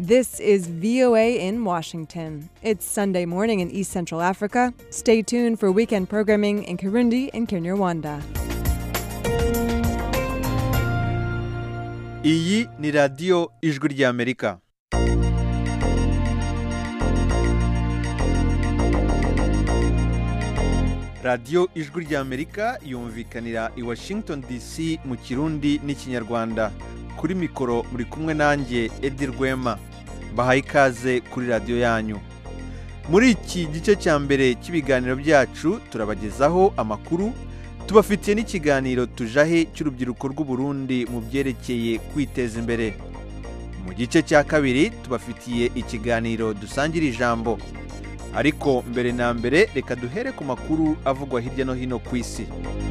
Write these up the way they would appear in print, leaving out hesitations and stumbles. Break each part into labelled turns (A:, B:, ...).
A: This is VOA in Washington. It's Sunday morning in East Central Africa. Stay tuned for weekend programming in Kirundi and Kinyarwanda.
B: Iyi ni radio Ijwi ry'Amerika. Radio Ijwi ry'Amerika yumvikanira i Washington DC mu Kirundi n'Ikinyarwanda. Kuri mikoro muri kumwe nanjye Edi Rwema. Bahaye ikaze kuri radio yanyu. Muri iki gice cya mbere cy'ibiganiro byacu turabagezaho amakuru, tubafitiye n'ikiganiro tujahe cy'urubyiruko rw'u Burundi mu byerekeye kwiteza imbere. Mu gice cya kabiri tubafitiye ikiganiro dusangira ijambo. Ariko mbere na mbere reka duhere ku makuru avugwa hirya no hino ku isi.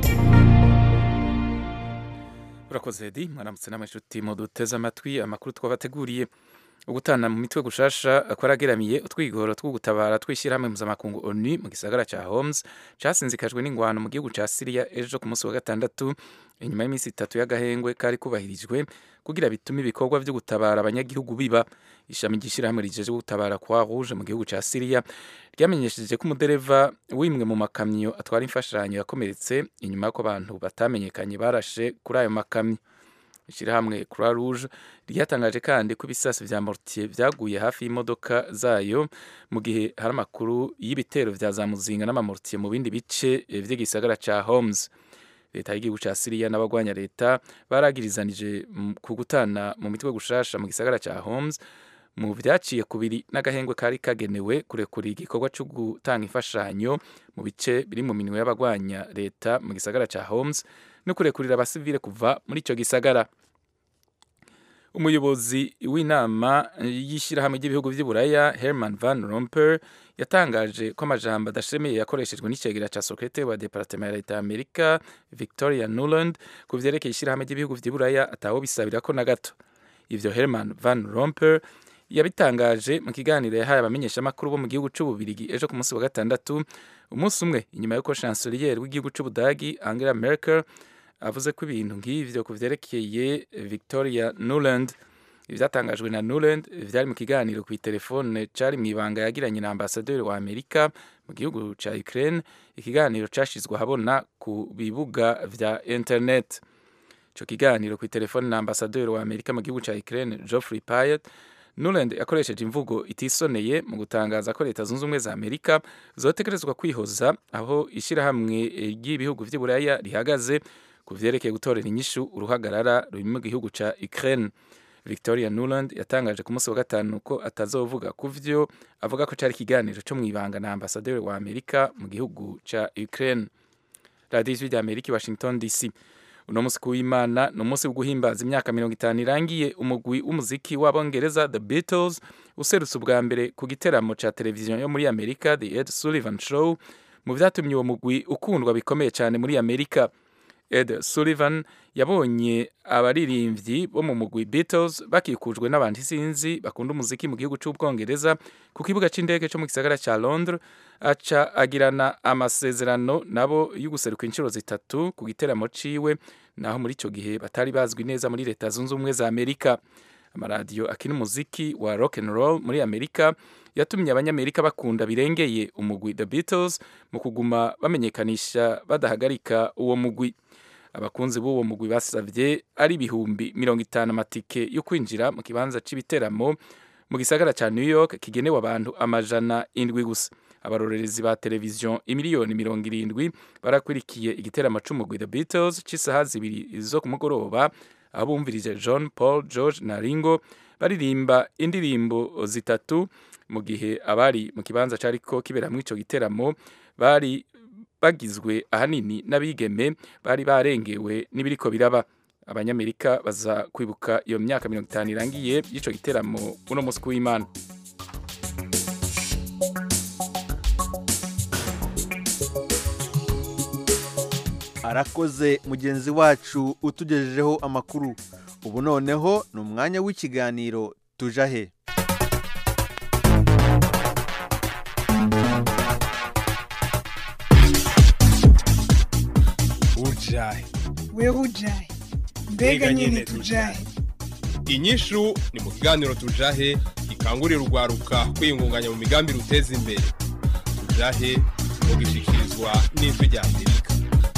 C: Urakoze Edi, mwaramutse n'amashuti mu duteze amatwi amakuru twabateguriye. Ugutana mu mitwe gushasha kwarageramiye utwigoro two gutabara twishyirahamwe mpuzamakungu ONU mu gisagara ca Homs casinzikajwe n'ingwano mu gihugu ca Syria ejo ku munsi wa gatandatu inyuma y'iminsi 3 y'agahengwe kari kubahirijwe kugira bitume ibikorwa byo gutabara abanyagihugu biba. Ishami ry'ishyirahamwe rijeje gutabara kwa Rouge mu gihugu ca Syria ryamenyesheje ko umudereva w'imwe mu makamyo atwara imfashanyo yakomeretse inyuma y'uko abantu batamenyekanye barashe kuri ayo makamyo. Ishirahamwe Croix Rouge ryatangaje kandi ko ibisasi vya mortier vyaguye hafi y'imodoka zayo mu gihe hari amakuru y'ibitero vya za muzinga n'amamortier mu bindi bice vy'igisagara ca Homs. Leta y'igihugu ca Syria n'abagwanya leta baragirizanije kugutana mu mitwe gushasha mu gisagara ca Homs mu vyaciye kubiri n'agahengwe kari kagenewe kurekura igikorwa cyo gutanga imfashanyo mu bice biri mu minwe y'abagwanya leta mu gisagara ca Homs no kurekurira abasivile kuva muri ico gisagara. Umuyobozi w'inama y'ishyirahamwe ry'ibihugu vy'Iburaya Herman Van Rompuy yatangaje ko amajambo adashemeye yakoreshejwe n'icegera ca secrétaire wa département ya leta Amerika Victoria Nuland ku vyerekeye ishyirahamwe ry'ibihugu vy'Iburaya ataho bisabira ko na gato. Ivyo Herman Van Rompuy yabitangaje mu kiganiro yahaye abamenyeshamakuru bo mu gihugu c'Ububirigi ejo ku munsi wa gatandatu, umunsi umwe inyuma y'uko chancelier w'igihugu c'Ubudagi Angela Merkel avuze ko ibintu nk'ivyo kuvyerekeye Victoria Nuland. Ivyatangajwe na Nuland vyari mu kiganiro ku telefone cari mwibanga yagiranye na ambassadeur wa Amerika mu gihugu ca Ukraine, ikiganiro cashizwe habona ku bibuga vya internet. Ico kiganiro ku telefone na ambassadeur wa Amerika mu gihugu ca Ukraine Geoffrey Payet, Nuland yakoresheje imvugo itisoneye mu gutangaza ko leta zunze ubumwe za Amerika zotegerezwa kwihoza aho ishirahamwe ry'ibihugu vy'Iburaya rihagaze ku vyerekeye gutorera inyishu uruhagarara ruri mu gihugu ca Ukraine. Victoria Nuland yatangaje ku munsi wa gatanu ko atazovuga kuvyo avuga ko cari ikiganiro co mwibanga na ambassadeur wa Amerika mu gihugu ca Ukraine. Radio Ijwi ry'Amerika, Washington DC. Uno musi kuw'Imana ni umunsi wo guhimbaza imyaka 50 irangiye umugwi w'umuziki w'Abongereza The Beatles userutse ubwa mbere ku giteramo ca televiziyo yo muri Amerika The Ed Sullivan Show, mu vyatumye uwo mugwi ukundwa bikomeye cyane muri Amerika. Ed Sullivan yabonye abaririmbyi bo mu mugwi Beatles bakikujwe n'abandi sinzi bakunda umuziki mu gihugu c'Ubwongereza ku kibuga c'indege cyo mu gisagara ca Londres, aca agirana amasezerano nabo y'uguseruka inshuro 3 ku giteramo ciwe, naho muri ico gihe batari bazwi neza muri leta zunze ubumwe za Amerika. Amaradiyo akina umuziki wa rock and roll muri Amerika yatumye abanyamerika bakunda birengeye umugwi The Beatles mu kuguma bamenyekanisha badahagarika uwo mugwi. Abakunzi b'uwo mugwi basavye ari ibihumbi 50 amatike yo kwinjira mu kibanza c'ibiteramo mu gisagara ca New York kigenewe abantu amajana 7 gusa. Abarorerezi ba televiziyo imiliyoni 70 barakwirikiye igiteramo c'umugwi The Beatles c'isaha 2 zo ku mugoroba, aho bumvirije John, Paul, George na Ringo baririmba indirimbo 3 mu gihe abari mu kibanza cariko kiberamwo ico giteramo bari bagizwe ahanini n'abigeme bari barengewe n'ibiriko biraba. Abanyamerika baza kwibuka iyo myaka 50 irangiye y'ico giteramo uno musi kuw'Imana.
B: Arakoze mugenzi wacu utugejejeho amakuru. Ubu noneho ni umwanya w'ikiganiro tujahe.
D: Ujahe. We ujahe. Mbega nyene tujahe. inyishu ni mu kiganiro tujahe gikangurira urwaruka kwiyungunganya mu migambi ruteza imbere. Tujahe mu gishikirizwa n'ijwi rya Amerika.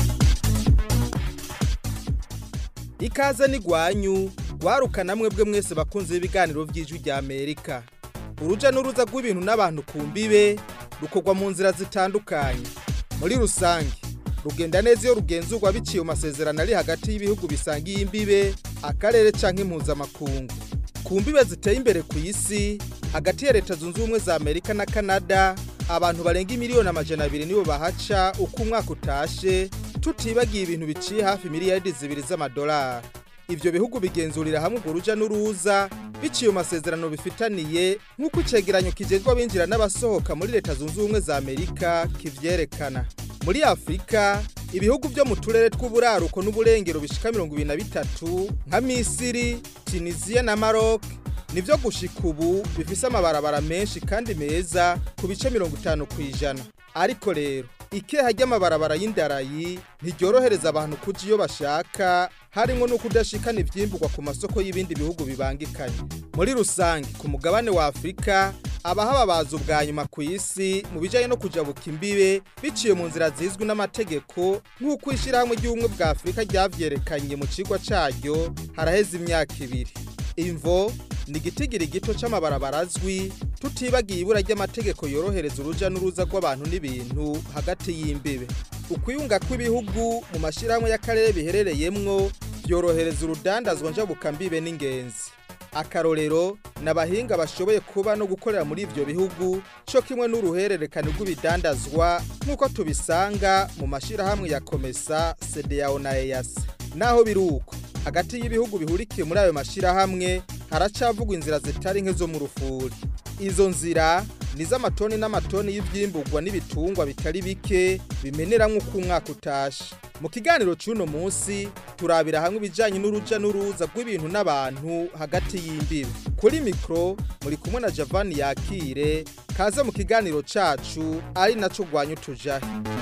E: Ikaze ni gwanyu gwaruka namwe bwe mwese bakunze ibiganiro vy'ijwi rya Amerika. Uruja n'uruza rw'ibintu n'abantu kumbibe rukorwa mu nzira zitandukanye. Muri rusange rugenda neza iyo rugenzurwa biciye mu masezerano ari hagati y'ibihugu bisangiye imbibe, akarere canke impuzamakungu. Ku mbibe ziteye imbere ku isi hagati ya Leta Zunze Ubumwe za Amerika na Canada, abantu barenga miliyoni 200 nibo bahaca uko umwaka utashe, tutibagiye ibintu biciye hafi miliyardi 2 z'amadolari. Ivyo bihugu bigenzurira hamwe uruja n'uruza biciye mu masezerano bifitaniye, nk'uko icegeranyo kijejwe abinjira n'abasohoka muri Leta Zunze Ubumwe za Amerika kivyerekana. Muri Afrika, ibihugu byo mu turere tw'uburaruko n'uburengero bishika 23 nka Misiri, Tunisia na Maroc nivyo gushika ubu bifise amabarabara menshi kandi meza ku bice 50%. Ariko rero ikeha ry'amabarabara y'indarayi ntiryorohereza abantu kuja iyo bashaka, harimo no kudashikana ivyimburwa ku masoko y'ibindi bihugu bibangikanye. Muri rusange ku mugabane wa Afrika abahaba baza ubwa nyuma ku isi mu bijanye no kujabuka imbibe biciye mu nzira zizwi n'amategeko, nk'uko ishirahamwe ry'ubumwe bwa Afrika ryavyerekanye mu cigwa caryo haraheze imyaka 2. Imvo ni gitigiri gito c'amabarabara azwi, tutibagiye ibura ry'amategeko yorohereza uruja n'uruza rw'abantu n'ibintu hagati y'imbibe. Ukwiyunga kw'ibihugu mu mashirahamwe y'akarere biherereyemwo byorohereza urudandazwa njabuka mbibe n'ingenzi. Akarorero n'abahinga bashoboye kuba no gukorera muri ivyo bihugu cyo kimwe n'uruhererekane rw'ibidandazwa nk'uko tubisanga mu mashirahamwe ya Komesa, CEDEAO na EAC. Naho biruko hagati y'ibihugu bihurikiye muri ayo mashirahamwe haracavugwa inzira zitari nke zo mu rufuri. Izo nzira niz'amatoni n'amatoni y'ivyimburwa n'ibitungwa bitari bike bimenera nk'uko umwaka utashe. Mu kiganiro cy'uno munsi turabira hamwe ibijanye n'uruja n'uruza rw'ibintu n'abantu hagati y'imbibe. Kuri mikro muri kumwe na Javani Yakire, kaza mu kiganiro cacu ari naco gwanyu tujahe.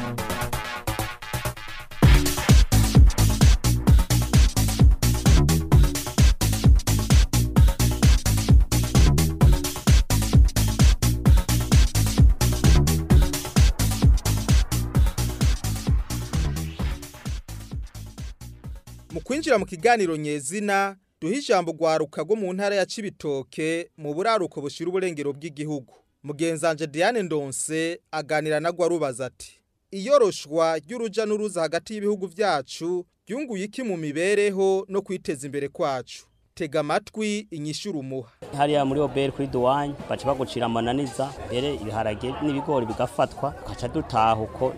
E: Mu kwinjira mu kiganiro nyezina duha ijambo gwaruka rwo mu ntara ya Cibitoke mu buraruko bushira uburengero bw'igihugu. Mugenzanje Diane Ndonse aganira na gwarubaza ati: iyoroshwa ry'uruja n'uruza hagati y'ibihugu vyacu byunguye iki mu mibereho no kwiteza imbere kwacu? Tega amatwi inyishura umuha.
F: Hariya muri Obel kuri Duwanye baca bagucira amananiza, ere ibiharage n'ibigori bigafatwa ukaca dutaha uko.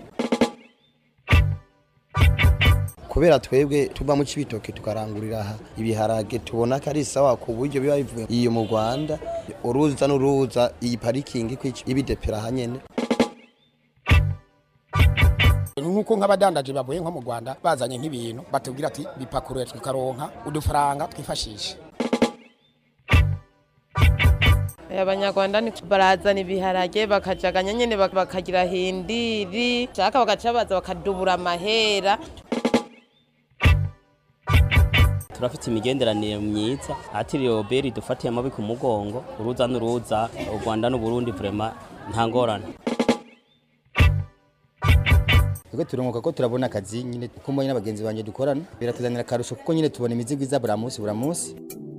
G: Kubera twebwe tuba mu Cibitoke tukarangurira aha ibiharage tubona ko ari sawa ku buryo biba bivuye iyo mu Rwanda, uruza n'uruza iyi parikingi kwici ibidepera hanyene.
H: Nkuko nk'abadandaje bavuye nko mu Rwanda bazanye nk'ibintu batubwira ati bipakuruye tukaronka udufaranga twifashisha.
I: Abanyarwanda ni barazana ibiharage bakajaganya nyene bakagira hindiri cyaka bagaca baza bakadubura amahera.
F: Turafite imigenderanire myiza atiriye Oberi dufatiye amabi ku mugongo, uruza n'uruza u Rwanda n'u Burundi vraiment nta ngorane.
G: Kuko turongoka ko turabona akazi nyine kumwe n'abagenzi banje dukorana biratuzanira karusho kuko nyine tubona imizigo iza buri munsi.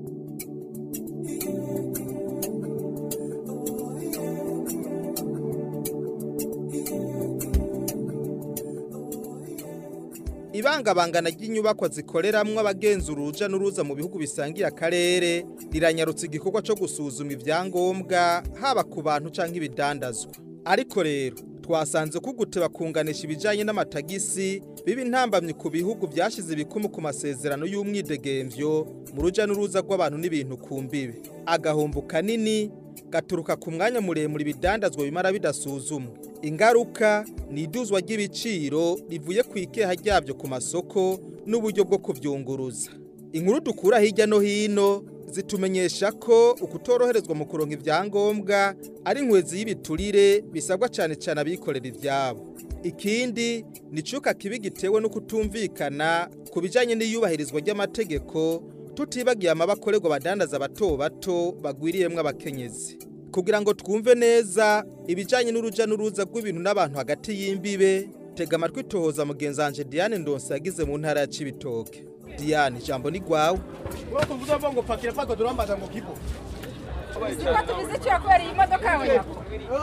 E: Ibangabangana ry'inyubako zikoreramwe abagenzi uruja n'uruza mu bihugu bisangiye akarere riranyarutse igikorwa cyo gusuzuma ivyangombwa haba ku bantu canke ibidandazwa. Ariko rero twasanze ko guteba kunganisha ibijanye n'amatagisi bibi ntambamye ku bihugu byashize ibikumu ku masezerano y'umwidegemvyo mu ruja n'uruza rw'abantu n'ibintu kumbibe. Agahombo kanini gaturuka ku mwanya muremure ibidandazwa bimara bidasuzumwe. Ingaruka ni iduzwa ry'ibiciro rivuye ku ikeha ryabyo ku masoko n'uburyo bwo kuvyunguruza. Inkuru dukura hirya no hino zitumenyesha ko ukutoroherezwa mu kuronka ivyangombwa ari inkwezi y'ibiturire bisabwa cyane cyane abikorera ivyabo. Ikindi ni cuka kibi gitewe no kutumvikana ku bijanye n'iyubahirizwa ry'amategeko tutibagiye amabakorerwa badandaza bato bato bagwiriyemwe abakenyezi. Kugira ngo twumve neza ibijanye n'uruja n'uruza rw'ibintu n'abantu hagati y'imbibe, tega amatwi tohoza mugenzi wanje Diane Ndonse yagize mu ntara ya Cibitoke. Diane, ijambo ni gwawe.
H: Urako mvuga ngo pakira pako turambaza ngo kipo.
J: Sipatu bizicu yakwera iyi modoka yawe yako.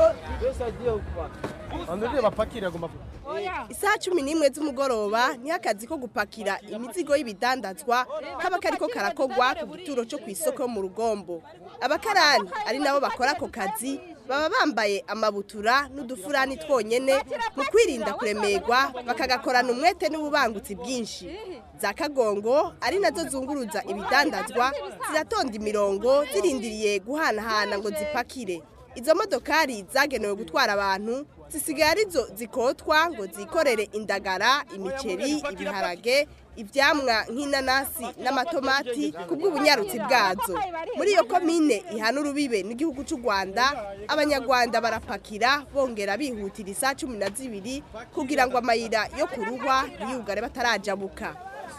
H: Anduje bapakira goma.
K: Isaha 11 z'umugoroba ni akazi ko gupakira imizigo y'ibidandazwa kaba kariko karakogwa ku gituro cyo kwisoko mu Rugombo. Abakarani ari nabo bakora ako kazi baba bambaye amabutura n'udufurani twonyene mu kwirinda kuremerwa bakagakorana umwete n'ububangutsi bwinshi. Za kagongo ari nazo zunguruza ibidandazwa ziratonda imirongo zirindiriye guhanahana ngo zipakire. Izo modokari zagenewe gutwara abantu zisigaye arizo zikotwa ngo zikorere indagara, imiceri, ibiharage, ivyamwa nk'inanasi n'amatomati kubw'ubunyarutsi bwazo. Muri iyo komine ihana urubibe n'igihugu cy'u Rwanda, abanyarwanda barapakira bongera bihutira isaha 12 kugira ngo amayira yo kuruhwa ntiyugare batarajabuka.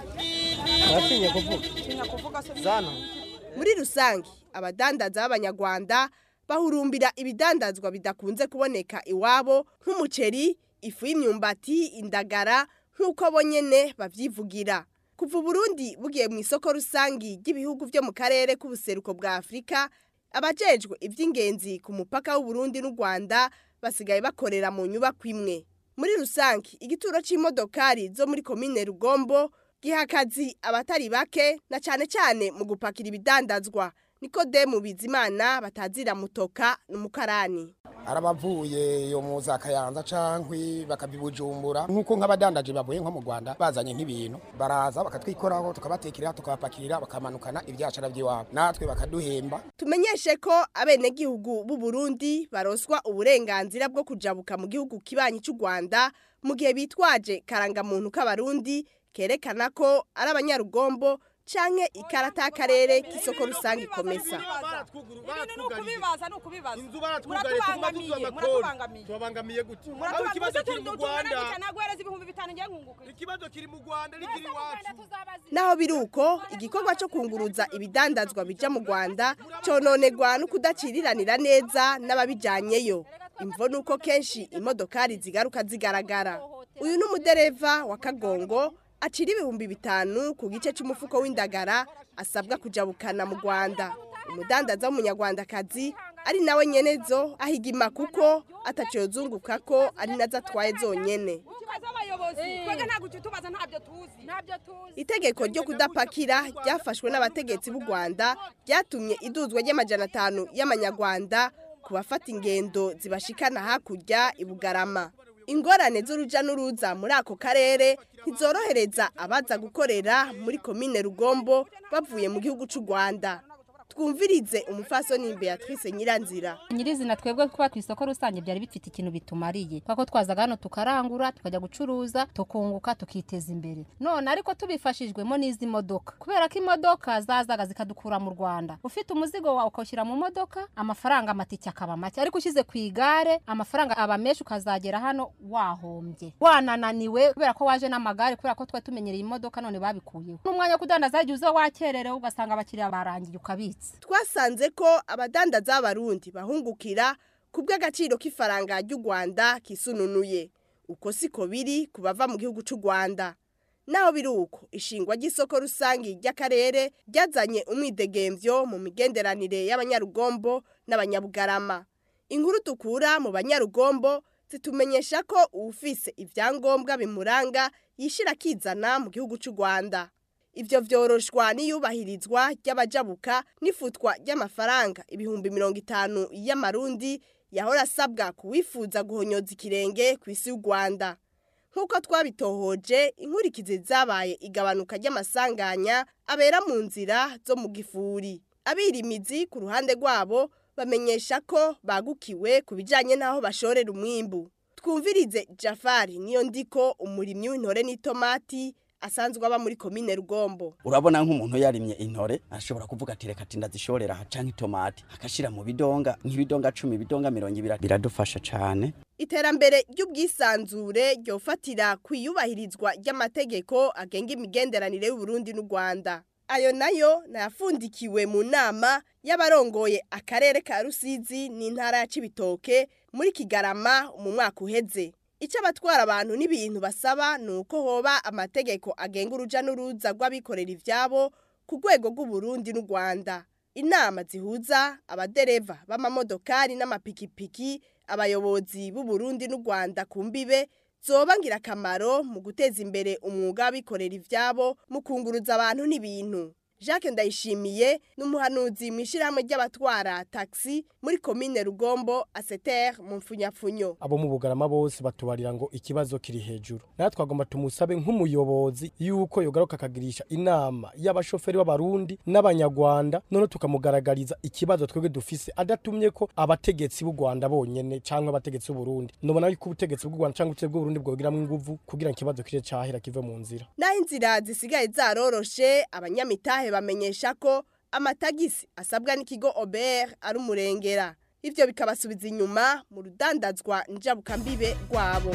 K: Muri rusangi abadandaza b'abanyarwanda bahurumbira ibidandazwa bidakunze kuboneka iwabo nk'umuceri, ifu y'imyumbati, indagara nk'uko bonyene bavyivugira. Kuva Burundi bugiye mu isoko rusangi ry'ibihugu byo mu karere k'ubuseruko bwa Afrika, abajejwe ivy'ingenzi ku mupaka w'u Burundi n'u Rwanda basigaye bakorera mu nyubako imwe. Muri rusangi igituro c'imodokari zo muri komine Rugombo gihakazi abatari bake na cyane mu gupakira ibidandazwa. Nikodemu Bizimana batazira mutoka n'umukarani.
H: Arabavuye yo muza Kayanza cankwi bakabibujumbura nkuko nk'abadandaje bavuye nko mu Rwanda bazanye nk'ibintu baraza bakatwikoraho tukabatekera tukabapakirira bakamanukana ibyacara by'iwabo natwe bakaduhemba.
K: Tumenyeshe ko abenegihugu b'u Burundi baroswa uburenganzira bwo kujabuka mu gihugu kibanyi cy'u Rwanda mu gihe bitwaje karangamuntu k'abarundi kerekana ko ari abanyarugombo canke ikarata y'akarere k'isoko rusangi komesa.
H: Tubangamiye gute? Ikibazo kiri mu Rwanda nikiri wacu.
K: Naho biruko igikorwa cyo kunguruza ibidandazwa bija mu Rwanda cononegwa no kudaciriranira neza n'ababijanyeyo. Imvo nuko kenshi imodokari zigaruka zigaragara. Uyu n'umudereva wa Kagongo acira 5,000 ku gice cy'umufuko w'indagara asabwa kujabukana mu Rwanda. Umudandaza w'umunyarwandakazi ari nawe nyenezo ahigima kuko atacozunguka ko ari nazo atwaye zonyene. Itegeko ryo kudapakira ryafashwe n'abategetsi b'u Rwanda ryatumye iduzwa ry'amajana 5 y'amanyarwanda kubafata ingendo zibashikana hakurya ibugarama. Ingorane z'uruja n'uruza muri ako karere ntizorohereza abaza gukorera muri komine Rugombo bavuye mu gihugu cy'u Rwanda. Twumvirize umufasoni Beatrice Nyiranzira.
J: Nyirizina twebwe kuba ku isoko rusange byari bifite ikintu bitumariye. Kwako twazaga hano tukarangura, tukajya gucuruza, tukunguka, tukiteza imbere. None ariko tubifashijwemo n'izi modoka. Kubera ko imodoka zazaga zikadukura mu Rwanda. Ufite umuzigo wawe ukoshyira mu modoka, amafaranga amatike akaba make. Ariko ushize ku igare, amafaranga aba menshi ukazagera hano wahombye. Wanananiwe kubera ko waje n'amagare kubera ko twa tumenyereye imodoka none babikuyeho. N'umwanya kudandaza uza wakerere ugasanga abakiriya barangiye ukabitsa.
K: Twasanze ko abadandaza b'abarundi bahungukira kubw'agaciro k'ifaranga ry'u Rwanda kisununuye. Uko siko biri kubava mu gihugu cy'u Rwanda. Naho biruko ishingwa ry'isoko rusangi ry'akarere ryazanye umwidegemvyo mu migenderanire y'abanyarugombo n'abanyabugarama. Inkuru tukura mu banyarugombo zitumenyesha ko ufise ivyangombwa bimuranga yishira kizana mu gihugu cy'u Rwanda. Ivyo vyoroshwa n'iyubahirizwa ry'abajabuka n'ifutwa ry'amafaranga 50,000 y'amarundi yahora asabwa kuwifuza guhonyoza ikirenge ku isi y'u Rwanda. Nkuko twabitohoje inkurikizi zabaye igabanuka ry'amasanganya abera mu nzira zo mu gifuri. Abirimizi ku ruhande rwabo bamenyesha ko bagukiwe kubijanye naho bashorera umwimbu. Twumvirize Jafari niyo ndiko umurimyi w'intore n'itomati asanzwe aba muri komine Rugombo.
L: Urabona nk'umuntu yarimye intore ashobora kuvuga ati reka ndazishorera canke itomati akashira mu bidonga nk'ibidonga 10 bidonga 20 biradufasha cyane.
K: Iterambere ry'ubwisanzure ryofatira kwiyubahirizwa ry'amategeko agenga imigenderanire y'u Burundi n'u Rwanda. ayo nayo nayafundikiwe mu nama y'abarongoye akarere ka Rusizi n'intara ya Cibitoke muri Kigarama mu mwaka uheze. Icyo abatwara abantu n'ibintu basaba nuko hoba amategeko agenga uruja n'uruza rw'abikorera ivyabo ku rwego rw'u Burundi n'u Rwanda. Inama zihuza abadereva b'amamodokari n'amapikipiki, abayobozi b'u Burundi n'u Rwanda ku mbibe zoba ngirakamaro mu guteza imbere umwuga w'abikorera ivyabo mu kunguruza abantu n'ibintu. Jacques Ndayishimiye n'umuhanuzi mwishirahamwe ry'abatwara taxi muri commune Rugombo Aseter mu mfunyapfunyo.
M: Abo mu Bugarama bose batubarira ngo ikibazo kiri hejuru. Natwe twagomba tumusabe nk'umuyobozi yuko yogaruka akagirisha inama y'abashoferi b'abarundi n'abanyarwanda none tukamugaragariza ikibazo twebwe dufise adatumye ko abategetsi b'u Rwanda bonyene canke abategetsi b'u Burundi. Nobona yuko ubutegetsi bw'u Rwanda canke ubutegetsi bw'u Burundi bwogiramwe inguvu kugira ikibazo kije cahera kive mu nzira.
K: Naho inzira zisigaye zaroroshe abanyamitahe bamenyesha ko amatagisi asabwa n'ikigo Ober ari umurengera. Ivyo bikabasubiza inyuma mu rudandazwa njabukambibe rwabo.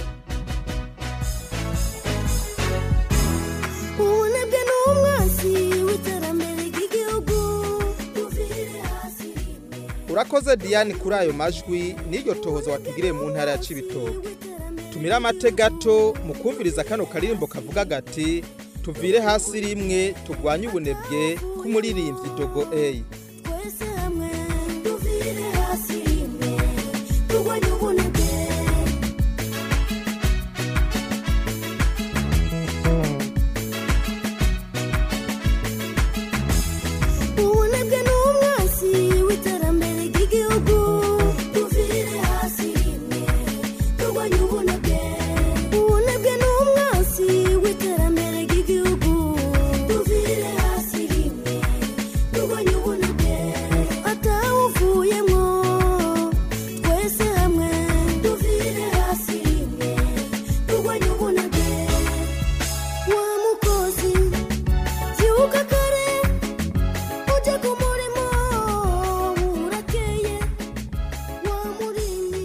N: Ubunebwe n'umwasi w'iterambere ry'igihugu.
E: Urakoze Diane kuri ayo majwi n'iryo tohoza watugiriye mu ntara ya Cibitoke. Tumira amategato mu kumviriza kano karirimbo kavuga gati tuvire hasi rimwe tugwanye ubunebwe k'umuririmbyi Dogo A.
N: Twese hamwe tuvire hasi rimwe tugwanye ubunebwe. Ubunebwe n'umwasi w'iterambere ry'igihugu. Tuvire hasi rimwe tugwanye ubunebwe. Ubunebwe n'umwasi w'iterambere ry'igihugu. Tuvire hasi rimwe tugwanye ubunebwe. Atawuvuyemwo twese hamwe tuvire hasi rimwe tugwanye ubunebwe. Wa mukozi vyuka kare uje ku murimo urakeye. Wa murimyi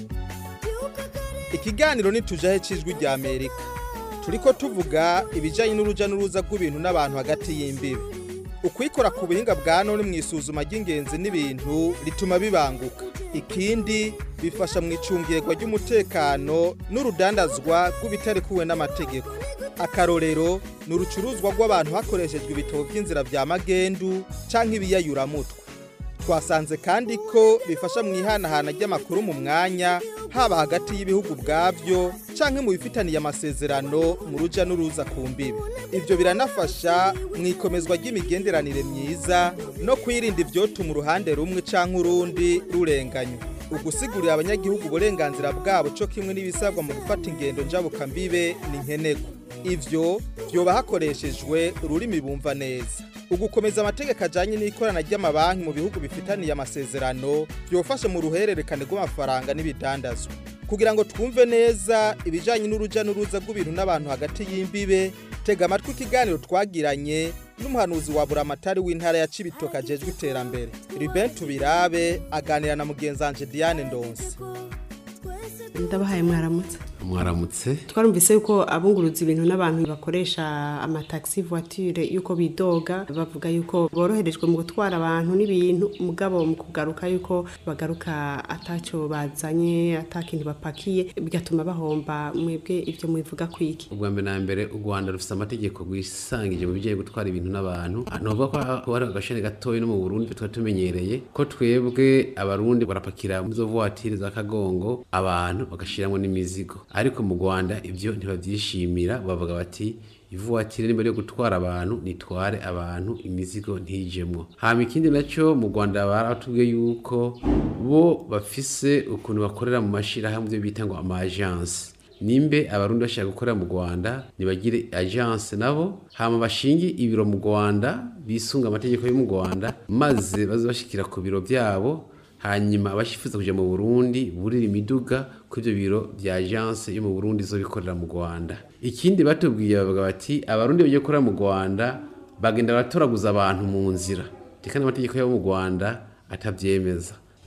N: vyuka kare.
E: Ikiganiro nitujahe cijwi rya Amerika. Turiko tuvuga ibijanye n'uruja n'uruza rw'ibintu n'abantu hagati y'imbibe. Ukwikora ku buhinga bwa none mwisuzuma ry'ingenzi n'ibintu rituma bibanguka. Ikindi bifasha mu icungirwa ry'umutekano n'urudandazwa rw'ibitari kuwe n'amategeko. Akarorero n'urucuruzwa rw'abantu hakoreshejwe ibitabo by'inzira vya magendu canke ibiyayuramutwe. Twasanze kandi ko bifasha mu ihanahana ry'amakuru mu mwanya haba hagati y'ibihugu bwavyo canke mu bifitaniye amasezerano mu ruja n'uruza ku mbibe. Ivyo biranafasha mu ikomezwa ry'imigenderanire myiza no kwirinda ivyotuma uruhande rumwe canke urundi rurenganywa. Ugusigurira abanyagihugu uburenganzira bwabo co kimwe n'ibisabwa mu gufata ingendo njabukambibe ni nkenerwa. Ivyo vyoba hakoreshejwe ururimi bumva neza. Ugukomeza amategeko ajanye n'ikorana ry'amabanki mu bihugu bifitaniye amasezerano byofashe mu ruhererekane rw'amafaranga n'ibidandazwa. Kugira ngo twumve neza ibijanye n'uruja n'uruza rw'ibintu n'abantu hagati y'imbibe, tega amatwi ikiganiro twagiranye n'umuhanuzi wa Buramatari w'intara ya Cibitoke ajejwe iterambere. Ruben Tubirabe aganira na mugenzanje Diane Ndonse.
O: Ndabahaye
P: mwaramutse
O: twarumvise yuko abunguruza ibintu n'abantu bakoresha amataxi voiture yuko bidoga bavuga yuko boroherejwe mu gutwara abantu n'ibintu mugabo mu kugaruka yuko bagaruka ataco bazanye atakintu bapakiye bigatuma bahomba mwebwe ivyo mwivuga kwiki.
P: Ubwa mbere na mbere u Rwanda rufite amategeko gwisangije mu bijye gutwara ibintu n'abantu novuga ko ari agashene gatoyi no mu Burundi twatumenyereye ko twebwe abarundi barapakira mu zo voiture za kagongo abantu bagashiramo n'imizigo ariko mu Rwanda ivyo ntibavyishimira bavuga bati ivuatire nimba yo gutwara abantu nitware abantu imizigo ntijemwo. Hama ikindi naco mu Rwanda baratubwiye yuko bo bafise ukuntu bakorera mu mashira hamwe byo bita ngo ama agence. Nimbe abarundi bashaka gukora mu Rwanda nibagire agence nabo hama bashingi ibiro mu Rwanda bisunga amategeko yo mu Rwanda maze bazobashikira ku biro byabo hanyuma abashifuza kuja mu Burundi burira imiduga ku byo biro bya agence yo mu Burundi zo bikorera mu Rwanda. Ikindi batubwiye bavuga bati abarundi bagiye gukora mu Rwanda bagenda baratoraguza abantu mu nzira tekana amategeko yo mu Rwanda atavyemeza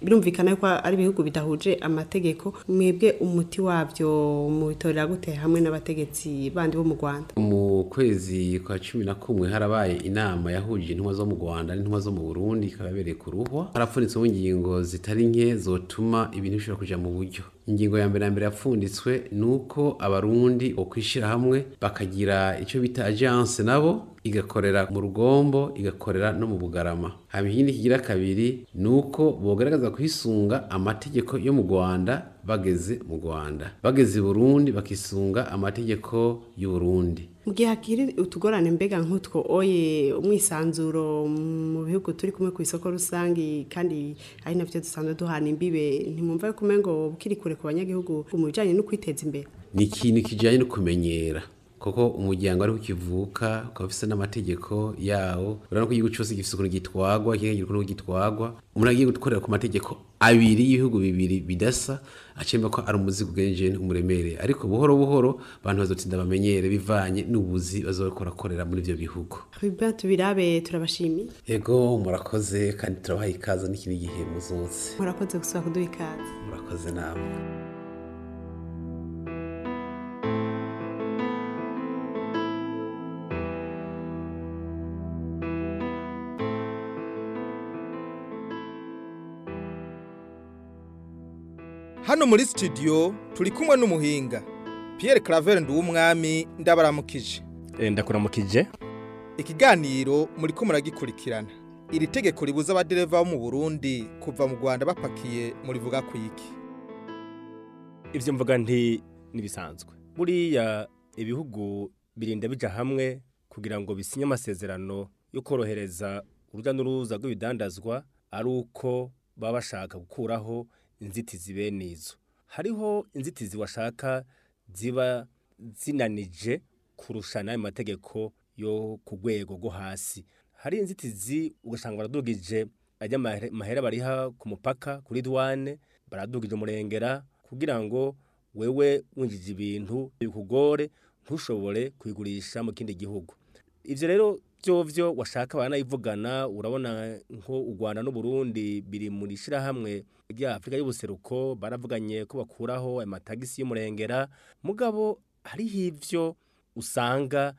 O: birumvikana yuko ari ibihugu bidahuje amategeko mwebwe umuti wabyo mu bitorera gute hamwe n'abategetsi bandi bo mu Rwanda
P: mu kwezi kwa 11 harabaye inama yahuje intumwa zo mu Rwanda n'intumwa zo mu Burundi ikabereye ku Ruhwa harapfunitse ingingo zitari nke zotuma ibintu bishobora kuja mu buryo ingingo ya mbere yapfunditswe nuko abarundi okwishira hamwe bakagira ico bita agence nabo igakorera mu Rugombo igakorera no mu Bugarama hamihindi kigira kabiri nuko bogaragaza kwisunga amategeko yo mu Rwanda bageze mu Rwanda bageze i Burundi bakisunga amategeko y'u Burundi
O: mu gihe hakiri utugorane mbega nk'utwo oye umwisanzuro mu bihugu turi kumwe ku isoko rusangi kandi ari navyo dusanzwe duhana imbibe ntimumva yo kumengo bukiri kure ku banyagihugu mu bijanye no kwiteza imbere
P: ni ikintu kijanye no kumenyera koko umuryango ari ukivuka ukafise n'amategeko yawo urana ko igihugu cyose gifise ukuntu gitwagwa kinyagira ukuntu gitwagwa umuntu agiye gukorera ku mategeko abiri y'ibihugu bibiri bidasa acemba ko ari umuzigo ugenje umuremere ariko buhoro buhoro abantu bazotinda bamenyere bivanye n'ubuzi bazokora korera muri ivyo bihugu
O: Ruben tubirabe turabashimiye
P: yego murakoze kandi turabaha ikaze n'ikindi gihe muzotse
O: murakoze gusaba kuduha ikaze
P: murakoze namwe
E: Hano muri studio turi kumwe n'umuhinga Pierre Claver Nduwumwami ndabaramukije
Q: ndakuramukije
E: ikiganiro muri ko muragikurikirana iri tegeko ribuza abadereva bo mu Burundi kuva mu Rwanda bapakiye muri vuga kwiki
Q: ivyo mvuga nti nibisanzwe buriya ibihugu birinda bija hamwe kugira ngo bisinye amasezerano yo korohereza urujya n'uruza rw'ibidandazwa ari uko baba bashaka gukuraho inzitizi benizo hariho inzitizi washaka ziba zinanije kurusha n'ayo mategeko yo ku rwego rwo hasi hari inzitizi ugasanga baradugije ajya mahera bariha ku mupaka kuri douane baradugije umurengera kugira ngo wewe winjije ibintu bikugore ntushobore kwigurisha mu kindi gihugu ivyo rero byo washaka banayivugana urabona nko u Rwanda n'u Burundi biri muri shirahamwe rya Afrika y'ubuseruko baravuganye ko bakuraho amatagisi y'umurengera mugabo hari hivyo usanga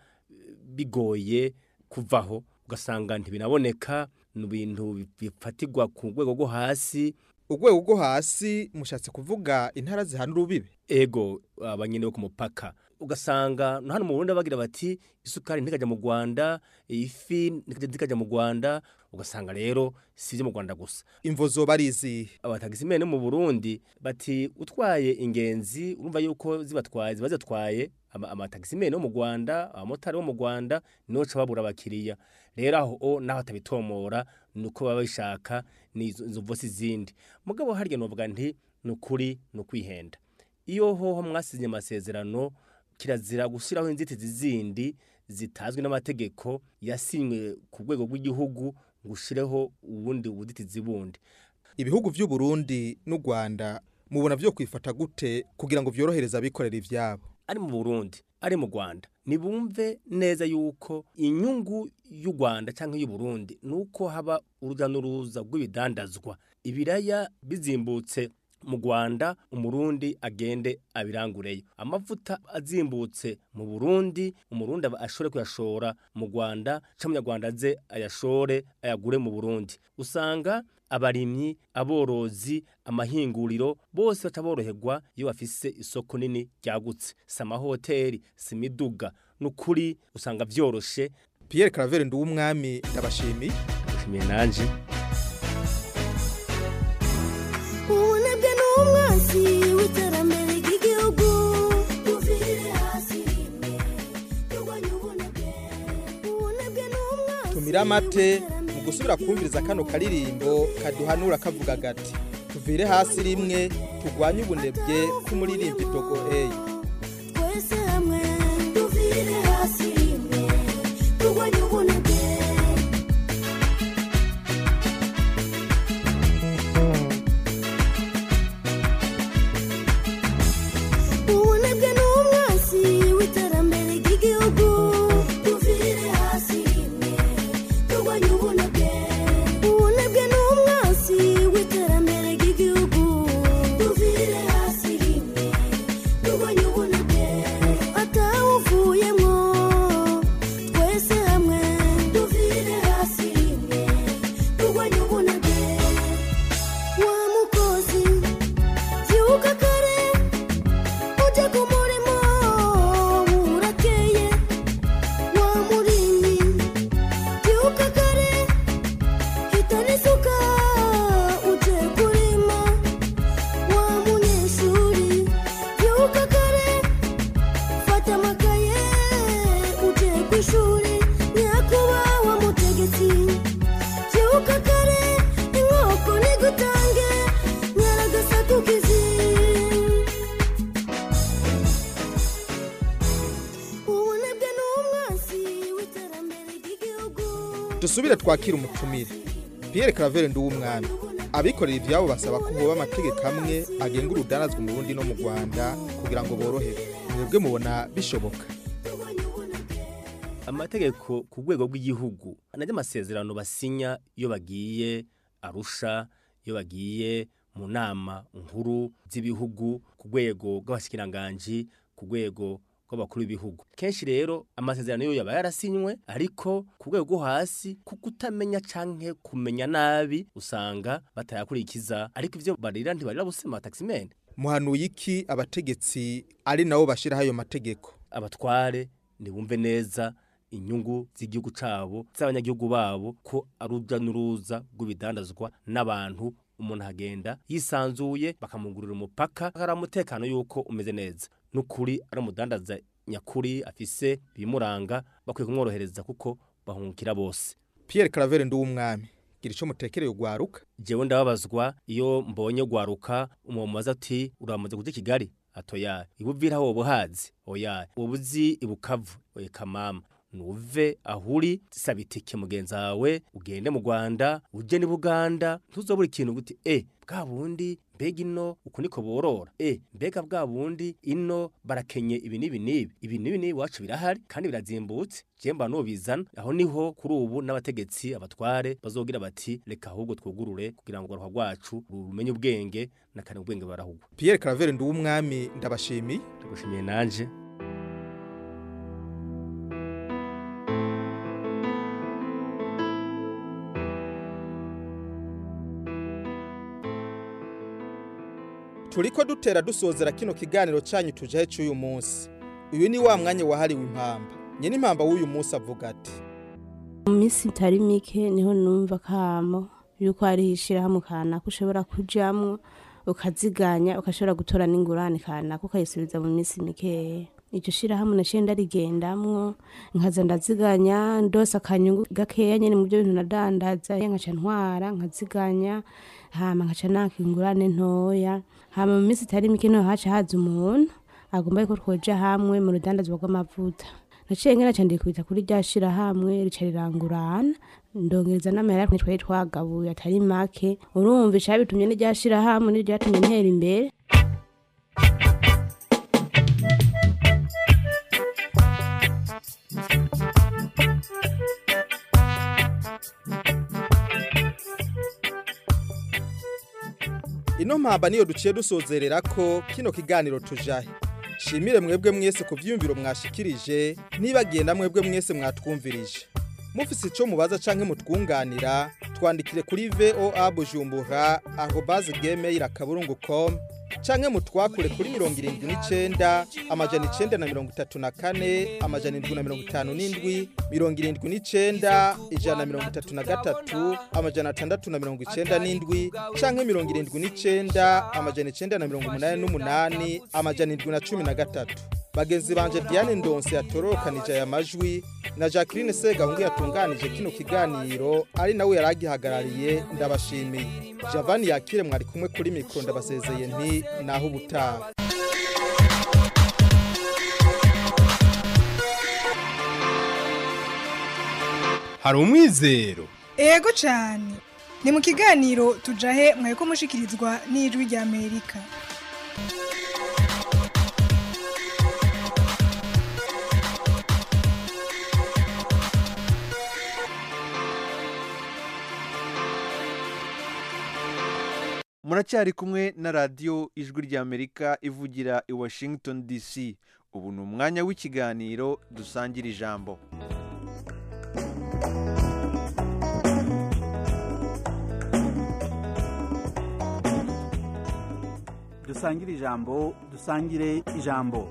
Q: bigoye kuvaho ugasanga ntibinaboneka no bintu bifatirwa ku rwego rwo hasi
E: urwego rwo hasi mushatse kuvuga intara zihana urubibe
Q: ego abanyene bo ku mupaka ugasanga hano mu Burundi bagira bati isukari ntikaja mu Rwanda ifi ntikaja mu Rwanda ugasanga rero sije mu Rwanda gusa
E: imvo zo barizi
Q: abatagisimene mu Burundi bati utwaye ingenzi urumva yuko zibatwaye amatagisimene mu Rwanda abamotari bo mu Rwanda noca babura abakiriya rero aho naho atabitomora nuko baba bishaka nizo vosi zindi mugabo harya novuga nti nukuri no kwihenda iyo hoho mwasize amasezerano kirazira gushiraho inzitizi zindi zitazwi n'amategeko yasinywe ku rwego rw'igihugu ngushireho ubundi ubuditizi bundi
E: ibihugu vy'u Burundi n'u Rwanda mubona vyo kwifata gute kugira ngo vyorohereza abikorera ivyabo
Q: ari mu Burundi ari mu Rwanda nibumve neza yuko inyungu y'u Rwanda canke y'u Burundi nuko haba urujya n'uruza rw'ibidandazwa ibiraya bizimbutse mu Rwanda umurundi agende abirangureyo amavuta azimbutse mu Burundi umurundi ashore kuyashora mu Rwanda cy'umunyarwanda aze ayashore ayagure mu Burundi usanga abarimyi aborozi amahinguriro bose bataboroherwa iyo bafise isoko nini ryagutse sama hoteli simiduga nukuri usanga vyoroshe
E: Pierre Claver Nduwumwami ndabashimiye
Q: nanje
N: Unebwe n'umwasi w'iterambere ry'igihugu tuvire hasi rimwe turwanye ubunebwe n'umwasi
E: tumira amate mu gusubira kumviriza kano karirimbo kaduhanura kavuga gati tuvire hasi rimwe turwanye ubunebwe k'umuririmbyi Dogo A
N: twese hamwe tuvire hasi rimwe turwanye ubunebwe Ubunebwe n'umwasi w'iterambere
E: dusubire twakira umutumire Pierre Claver Nduwumwami abikorera ivyabo basaba ko hoba amategeko amwe agenga urudanazwa mu Burundi no mu Rwanda kugira ngo borohere mwebwe mubona bishoboka
Q: amategeko ku rwego rw'igihugu anaje amasezerano basinya iyo bagiye Arusha iyo bagiye mu nama nkuru z'ibihugu ku rwego rw'abashikiranganje ku rwego rw'abakuru b'ibihugu kenshi rero amasezerano yo yaba yarasinywe ariko ku rwego hasi kukutamenya canke kumenya nabi usanga batayakurikiza ariko ivyo barira ntibarira busema taximene
E: muhanuye iki abategetsi ari nabo bashira ayo mategeko
Q: abatware nibumve neza inyungu z'igihugu cabo z'abanyagihugu babo ko aruja n'uruza rw'ibidandazwa n'abantu umuntu agenda yisanzuye bakamugurira umupaka aramutekano yuko umeze neza nukuri ari umudandaza nyakuri afise bimuranga bakwiye kumworohereza kuko bahungukira bose
E: Pierre Claver Nduwumwami gira ico mutekereye ugwaruka
Q: jewe ndababazwa iyo mbonye ugwaruka umumaza ati uramaze kuja Kigali atoya ibuvira ho buhazi oya ubuzi ibukavu oye kamama nuve ahuri sabitike mugenza wawe ugende mu Rwanda uje ni Buganda ntuzobura ikintu guti bwa bundi mbega ino uko niko borora mbega bwa bundi ino barakenye ibi nibi wacu birahari kandi birazimbutse jemba no bizana aho niho kuri ubu n'abategetsi abatware bazogira bati reka ahubwo twugurure kugira ngo rwa rwacu rumenye ubwenge nakane ubwenge barahugwa
E: Pierre Claver Nduwumwami ndagushimiye
Q: nanje
E: turiko dutera dusozera kino kiganiro cyanyu tujahe cy'uyu munsi uyu ni wa mwanya wahariwe impamba nyene impamba w'uyu munsi avuga ati
R: mu minsi itari mike niho numva kamo yuko ari ishirahamwe kana kushobora kujamwo ukaziganya ukashobora gutora n'ingurane kana ukayisubiza mu minsi mike iryo shirahamwe nashiye ndarigendamwo nkaza ndaziganya ndose akanyungu gakeya nyene mu byo bintu nadandaza nkaca ntwara nkaziganya hama nkaca nakingurane ntoya hama mu minsi itari mike no haca haza umuntu agomba ko twoja hamwe mu rudandazwa rw'amavuta naciye ngena cyane kubita kuri rya shirahamwe rica rirangurana ndongereza n'amahera twari twagabuye atari make urumva icabitumye n'irya shirahamwe n'iryatumye ntera imbere
E: ino mpamba niyo duciye dusozerera ko kino kiganiro tujahe shimire mwebwe mwese ku vyumviro mwashikirije nibagiye na mwebwe mwese mwatwumvirije mufise ico mubaza canke mutwunganira twandikire kuri voa@gmail.com canke mutwakure kuri 79 amajana 934 amajana 757 79 ijana 33 amajana 697 canke 79 amajana 988 amajana 713 bagenzi banje Diane Ndonse yatorokanije aya majwi na Jacqueline Segahungu yatunganije kino kiganiro ari nawe yaragihagarariye ndabashimiye Javani yakire mwari kumwe kuri mikro ndabasezeye nti naho ubutaha
D: hari umwizero
S: ego cyane ni mu kiganiro tujahe mweko mushikirizwa n'ijwi rya Amerika
B: muracyari kumwe na radiyo ijwi ry'Amerika ivugira i Washington DC ubu ni umwanya w'ikiganiro dusangira ijambo
T: dusangire ijambo dusangire ijambo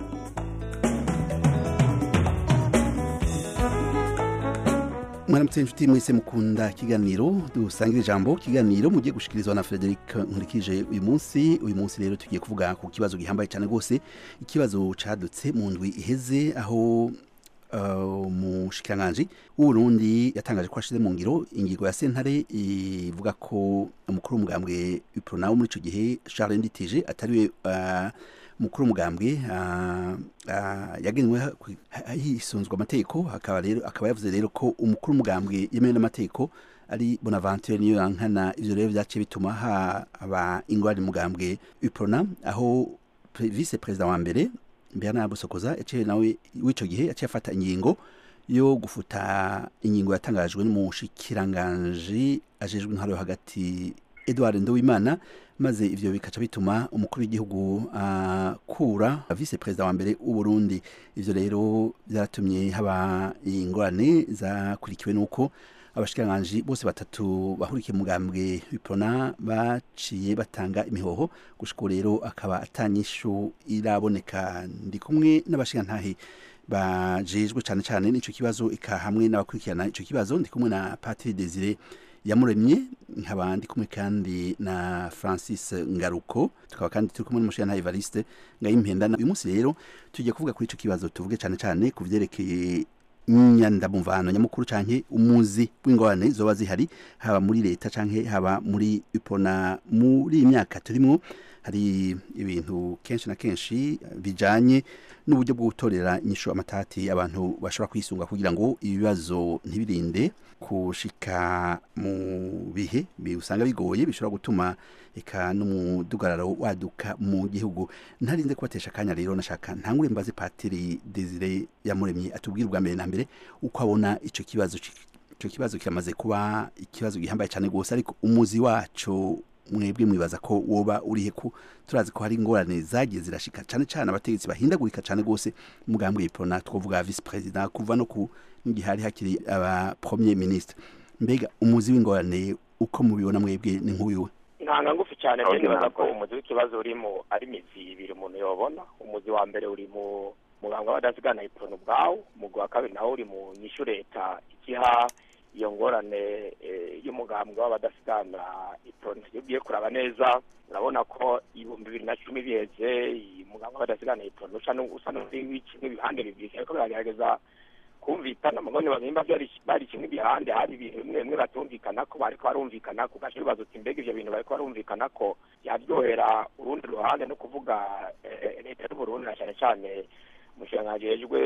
U: mwaramutse inshuti mwese mukunda kiganiro dusangira ijambo kiganiro mugiye gushikirizwa na Frederic Nkurikije uyu munsi rero tugiye kuvuga ku kibazo gihambaye cyane gose ikibazo cadutse mu ndwi iheze aho umushikiranganji w'Uburundi yatangaje ko ashize mu ngiro ingingo ya sentare ivuga ko umukuru w'umugambwe UPRONA muri ico gihe Charles Nditije atariwe umukuru w'umugambwe yagenwe hisunzwe amategeko akaba yavuze rero ko umukuru w'umugambwe yemewe n'amategeko ari Bonaventure niyo yankana. ivyo rero vyaciye bituma haba ingwani mugambwe UPRONA aho vice president wa mbere Bernard Busokoza yaciye nawe w'ico gihe yaciye afata ingingo yo gufuta ingingo yatangajwe n'umushikiranganje ajejwe intwaro hagati Edouard Nduwimana, maze ivyo bikaca bituma umukuru w'igihugu kura vice president wa mbere w'u Burundi. ivyo rero byaratumye haba ingorane zakurikiwe nuko abashikiranganje bose batatu bahurikiye mugambwe UPRONA baciye batanga imihoho gushika rero akaba atanyishu iraboneka. Ndi kumwe n'abashikantahe bajejwe cyane cyane n'ico kibazo hamwe n'abakurikirana ico kibazo. Ndi kumwe na Patrick Desire Yamuremye, nkaba ndi kumwe kandi na Francis Ngaruko, tukaba kandi turi kumwe n'umushikantahe Evariste Ngayimpenda. uyu munsi rero tugiye kuvuga kuri ico kibazo, tuvuge cyane cyane ku vyerekeye nyandamuvano nyamukuru canke umuzi w'ingorane zoba zihari haba muri leta canke haba muri UPRONA. muri imyaka turimo hari ibintu kenshi na kenshi bijanye n'uburyo bwo gutorera inyishu amatati abantu bashobora kwisunga kugira ngo ibibazo ntibirinde kushika mu bihe usanga bigoye bishobora gutuma eka n'umudugararo waduka mu gihugu. Ntarinze kubatesha akanya rero nashaka ntangure mbaze Patiri Desire Yamuremye atubwira ubwa mbere na mbere uko abona ico kibazo kiramaze kuba ikibazo gihambaye cyane gose, ariko umuzi wacu mwebwe mwibaza ko woba urihe ku turazi ko hari ingorane zagiye zirashika cyane cyane abategetsi bahindagurika cyane gose mugambwe UPRONA, twovuga vice president kuva no ku ngihari hakiri aba premier ministre. Mbega umuzi w'ingorane uko mubibona mwebwe ni nk'uyu?
A: Ntanga ngufi cyane nibaza ko umuzi w'ikibazo urimo ari mizi ibiri umuntu yobona. umuzi wa mbere uri mu muganga w'abadasigana UPRONA ubwawo, umugwi wa kabiri nawo uri mu nyishu leta ikiha iyo ngorane y'umugambwe w'abadasigana UPRONA. iyo ugiye kuraba neza urabona ko 2010 biheze umugambwe w'abadasigana UPRONA usa n'ibihande bibiri, ariko biragerageza kumvikana mugone bazimba bari kimwe bihande. hari ibintu bimwe batumvikana ko bariko barumvikana ku gasho bibazo timbega ivyo bintu bariko barumvikana ko yaryohera urundi ruhande, no kuvuga leta y'u Burundi na cyane cyane mushangajejwe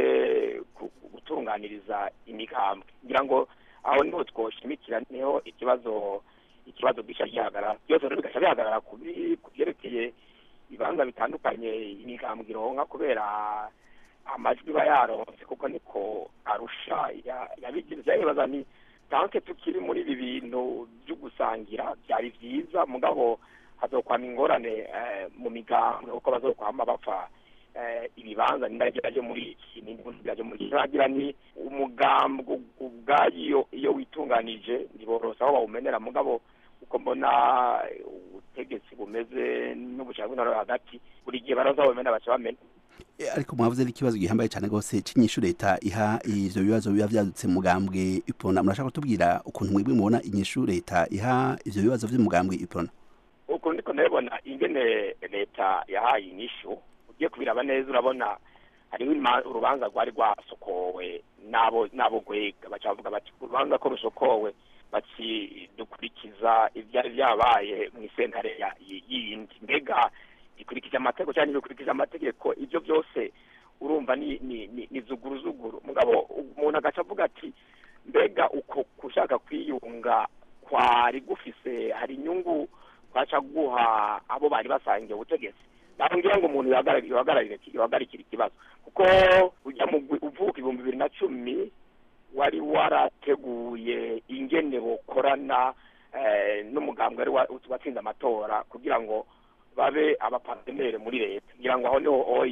A: gutunganiriza imigambwe. ngira ngo aho niho twoshimikira, niho ikibazo gisha gihagarara. byose rero bigasha bihagarara ku byerekeye ibibanza bitandukanye imigambwe ironka kubera amajwi bayaronse, kuko niko arusha yabigize. yabibaza ni tanke tukiri muri ibi bintu byo gusangira byari byiza, mugabo hazokwama ingorane mu migambwe uko bazokwama bapfa ibibanza n'indagiraje muri iki n'indagiraje muri iki. ni umugambwe ubwayo iyo witunganije ntiborosa aho bawumenera, mugabo uko mbona ubutegetsi bumeze n'ubushaka bw'intara hagati buri gihe baraza bawumena baca bamena.
U: Ariko mwavuze n'ikibazo gihambaye cyane gose c'inyishu leta iha ivyo bibazo biba vyadutse mugambwe UPRONA. murashaka kutubwira ukuntu mwebwe mubona inyishu leta iha ivyo bibazo vy'umugambwe UPRONA?
A: uko ndiko ndabona ingene leta yahaye inyishu, ugiye kubiraba neza urabona hariho urubanza rwari rwasokowe nabo gwega baca bavuga bati urubanza ko rusokowe bati dukurikiza ivyari vyabaye mu isentare yindi. mbega ikurikije amategeko cyane ikurikije amategeko, ivyo byose urumva ni zuguru. mugabo umuntu agaca avuga ati mbega uko kushaka kwiyunga kwari gufise hari inyungu kwaca guha abo bari basangiye ubutegetsi. ngira ngo umuntu yohagarikira ikibazo, kuko ujya uvuka 2010 wari warateguye ingene bokorana n'umugambwe wari watsinze amatora kugira ngo babe abapartenere muri leta. ngira ngo aho niho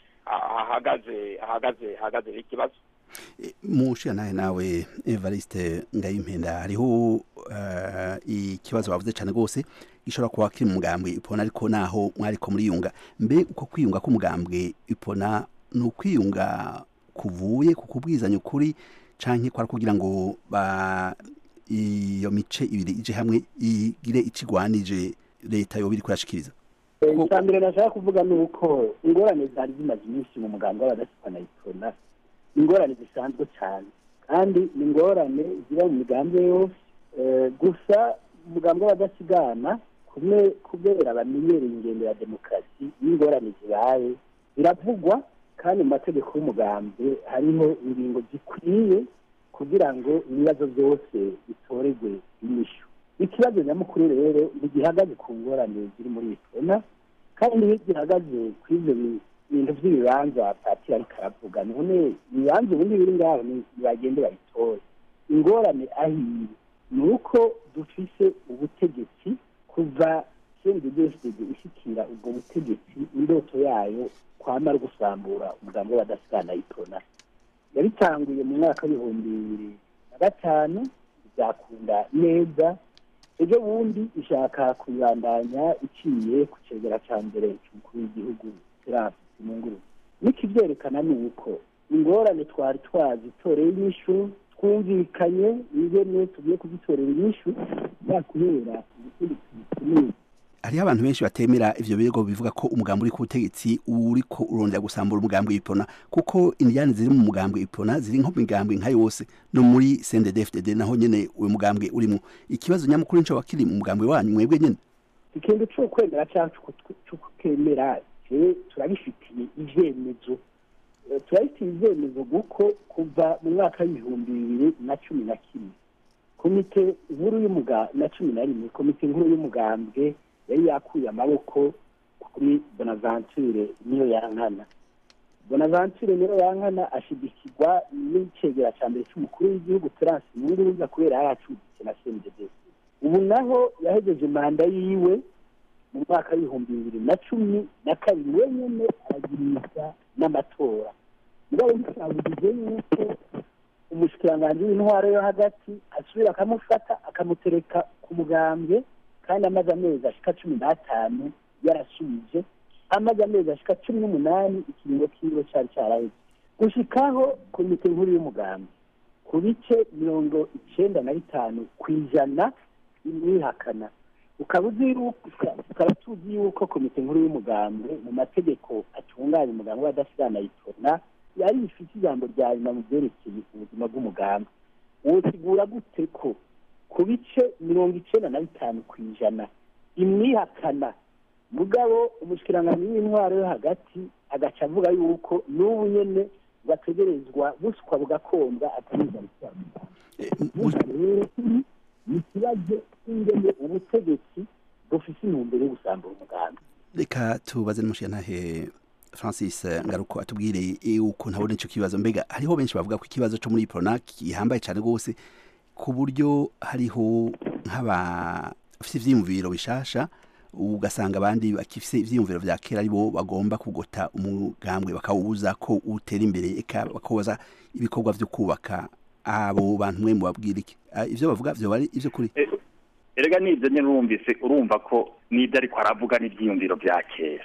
A: ahagaze ikibazo.
U: Mushana nawe Evariste Ngayimpenda, hariho ikibazo bavuze cyane gose gishobora kuba kiri mu mugambwe UPRONA, ariko naho mwariko muri yunga. mbe uko kwiyunga ku mugambwe UPRONA no kwiyunga kuvuye ku kubwizanya ukuri canke kwara kugira ngo iyo mice ibiri ije hamwe igire ikigwanije leta yo biri kurashikiriza?
V: Mbere nashaka kuvuga nuko ingorane zari zimaze iminsi mu mugambwe w'abadasigana UPRONA, ingorane zisanzwe cyane kandi ingorane ziba mu migambwe yose. gusa umugambwe w'abadasigana kubera bamenyereye ingendo ya demokarasi, n'ingorane zibaye biravugwa kandi mu mategeko y'umugambi hariho ingingo zikwiye kugira ngo ibibazo byose bitorerwe inyishu. Ikibazo nyamukuru rero ntigihagaze ku ngorane ziri muri Itona kandi gihagaze ku ivyo bintu by'ibibanza Patiri ariko aravuga. None ibibanza ubundi biri ngaho bagende babitore. Ingorane ahiye ni uko dufise ubutegetsi kuva CNDD-FDD ishikira ubwo butegetsi indoto yayo kwamara gusambura umugambi w'abadasigana Itona. Yabitanguye mu mwaka w'2005 byakunda neza. Ejo bundi ishaka kubandanya iciye ku cegera ca mbere cy'umukuru w'igihugu Terence Munguru. Nikivyerekana nuko ingorane twari twazitoreye inyishu twumvikanye ingene tugiye kuzitorera inyishu bakuhera ubutegetsi.
U: Hariho abantu benshi batemera ivyo birego bivuga ko umugambi uri ku butegetsi uriko urondera gusambura umugambi w'Ipona, kuko indiyane ziri mu mugambi w'Ipona ziri nko migambi nka yose no muri CNDD-FDD naho nyene uyu mugambi urimo. Ikibazo nyamukuru nico wakiri mu mugambi wanyu mwebwe nyene.
V: Ikintu cyo kwemera cyacu kukemera turabifitiye ivyemezo. Turabifitiye ivyemezo guko kuva mu mwaka w'2011 komite nkuru y'umugambi na 11 komite nkuru y'umugambwe yari yakuye amaboko kuri Bonaventure niyo yankana. Bonaventure niyo yankana ashigikirwa n'icegera ca mbere cy'umukuru w'igihugu Terence Munguru kubera yaracuditse na CNDD. Ubu naho yahejeje manda yiwe mu mwaka w'2012 wenyene aragirisha n'amatora. Mugabo ntitwavuze yuko umushikiranganji w'intwaro yo hagati asubira akamufata akamutereka ku mugambwe kandi amaze amezi ashika 15 yarasubije, amaze amezi ashika 18 ikiringo kiwe cyari cyaraheze. Gushikaho komite nkuru y'umugambi ku bice 95% kw'ijana imwihakana. Ukaba tuzi yuko komite nkuru y'umugambi mu mategeko atunganya umugambi w'abadasigana Itona yari ifite ijambo rya nyuma mu byerekeye ubuzima bw'umugambi. Wosigura gute ko ku bice 95% kw'ijana imwihakana, mugabo umushikiranganji w'intwaro yo hagati agaca avuga yuko n'ubu nyene bategerezwa busukwa bugakombwa ataniza ni ikibazo ingene ubutegetsi bufise intumbero yo gusambura umugambi.
U: Reka tubaze n'umushikirantahe Francis Ngaruko atubwire uko ntabone ico kibazo. Mbega hariho benshi bavuga ko ikibazo cyo muri Ipona kihambaye cyane gose ku buryo hariho nk'abafite ivyiyumviro bishasha ugasanga abandi bakifise ivyiyumviro vya kera aribo bagomba kugota umugambwe bakawubuza ko utera imbere eka bakoza ibikorwa vyo kubaka. Abo bantu mwe mubabwira iki? Ivyo bavuga vyo bari ivyo kuri?
C: Erega nivyo nyene urumvise urumva ko nibyo ariko aravuga n'ivyiyumviro vya kera.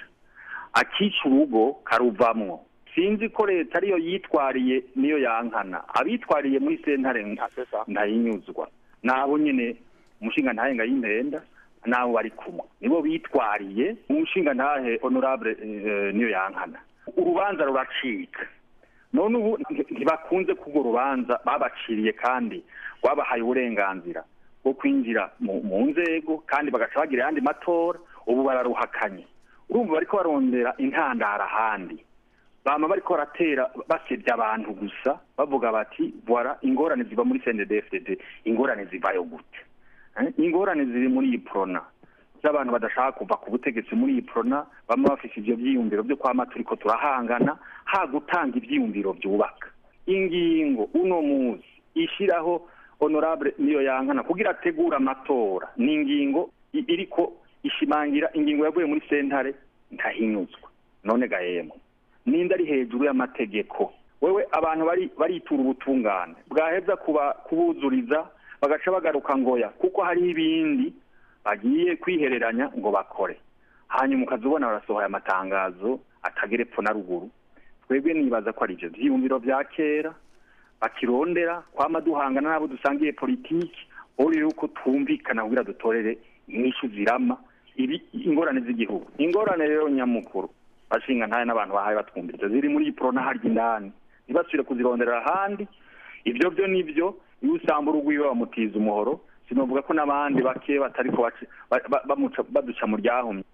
C: Akica urugo karuvamwo. Sinzi ko leta ariyo yitwariye niyo yankana. Abitwariye muri sentare ndayinyuzwa. Nabo nyene umushinga ntahenga y'impenda nabo bari kumwe. Nibo bitwariye umushinga ntahe honorable niyo yankana. Urubanza ruracika. None ubu ntibakunze kugo rubanza babaciriye kandi wabahaye uburenganzira bwo kwinjira mu nzego kandi bagaca bagira yandi matora. Ubu bararuhakanye. Urumva bariko barondera intandara handi. Bama bariko baratera basebya abantu gusa bavuga bati voilà ingorane ziba muri CNDD-FDD, ingorane zivayo gute? Ingorane ziri muri Iprona. Z'abantu badashaka kuva ku butegetsi muri Iprona bama bafise ivyo vyiyumviro byo kwama turiko turahangana ha gutanga ivyiyumviro byubaka. Ingingo uno muzi ishiraho honorable niyo yankana kugira ategura amatora ni ingingo iriko ishimangira ingingo yavuye muri sentare ntahinyuzwa. None gahemo ninde ari hejuru y'amategeko? Wewe abantu baritura ubutungane bwaheza kubuzuriza bagaca bagaruka ngoya kuko hari ibindi bagiye kwihereranya ngo bakore, hanyuma ukazubona barasohoye amatangazo atagere epfo na ruguru. Twebwe nibaza ko ari ivyo vyiyumviro vya kera bakirondera kwama duhangana nabo dusangiye politiki uri yuko twumvikana kugira dutorere inyishu zirama ingorane z'igihugu. Ingorane rero nyamukuru bashinga ntaye n'abantu bahaye batwumviriza ziri muri Iprona harya indani ntibasubire kuzironderera ahandi. Ivyo byo nivyo iyo usambura urwiwe bamutiza umuhoro. Sinovuga ko n'abandi bake batariko baduca mu ryahumye.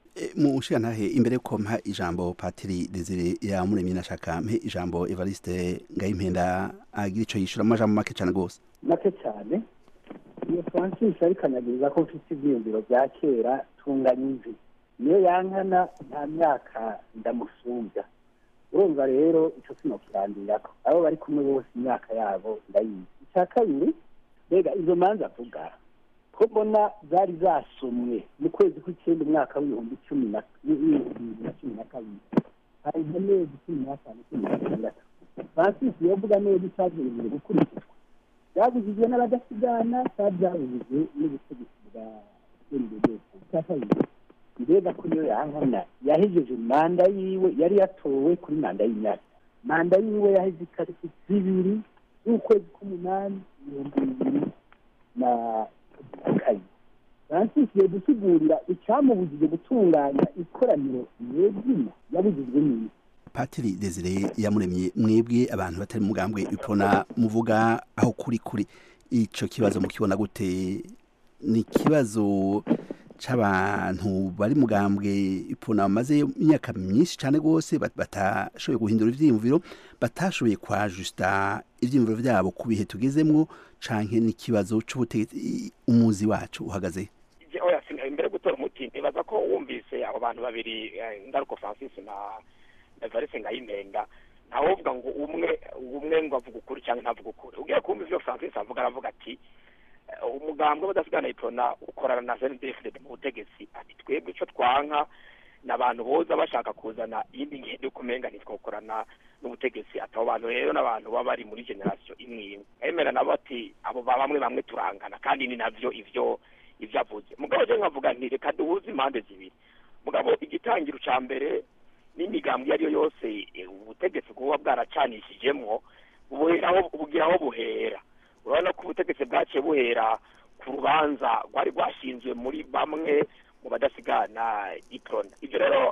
U: mushira ntahe imbere yuko mpa ijambo Patiri Desire ya Muremyi nashaka mpe ijambo Evariste Ngayimpenda agira ico yishura amajambo make cyane gose
V: make cyane iyo Francis ari kanyagiriza ko mfite ibyiyumviro bya kera tunganya imvi niyo yankana nta myaka ndamusumbya urumva rero icyo sinokirandirako abo bari kumwe bose imyaka yabo ndayizi icya kabiri mbega izo manza avuga ko mbona zari zasomwe mu kwezi kw'icyenda umwaka w'ibihumbi cumi na kabiri hari amezi cumi n'atanu cumi na gatandatu Francis yavuga neza icyagejeje gukurikizwa byabujijwe n'abadasigana cyangwa byabujijwe n'ubutegetsi bwa ndetse icya kabiri mbega ko niyo yankana yahejeje manda yiwe yari yatowe kuri manda y'imyaka manda yiwe yaheze itariki zibiri z'ukwezi k'umunani ibihumbi bibiri na kane Francis yadusigurira icyamubujije gutunganya ikoraniro nyezina yabujijwe n'iki
U: Patiri Desire Yamuremye mwebwe abantu batari mugambwe ipona muvuga aho kuri ico kibazo mukibona gute ni kibazo c'abantu bari mugambwe ipona bamaze imyaka myinshi cyane gose batashoboye guhindura ivyiyumviro batashoboye kwajusta ivyiyumviro vyabo ku bihe tugezemwo canke n'ikibazo c'ubutegetsi umuzi wacu uhagaze
A: oya imbere gutora umuti nibaza ko wumvise abo bantu babiri Ndaruko Francis na Evariste Ngayimpenda nawe uvuga ngo umwe ngo avuga ukuri cyangwa ntavuga ukuri ugiye kumva ivyo Francis avuga aravuga ati umugambwe badasigana ipona ukorana na CNDD mu butegetsi ati twebwe ico twanka n'abantu boza bashaka kuzana indi ngendo kumenga nitwokorana n'ubutegetsi atabo bantu rero n'abantu baba bari muri generation imwe emera nabo ati abo bamwe turangana kandi ni navyo ivyo avuze mugabo je nkavuga nti reka duhuze impande zibiri mugabo igitangiro ca mbere n'imigambwe ariyo yose ubutegetsi bwo bwaracanishijemwo ubugiraho buhera urabona ko ubutegetsi bwaciye buhera ku rubanza rwari rwashinzwe muri bamwe mu badasigana iprona ibyo rero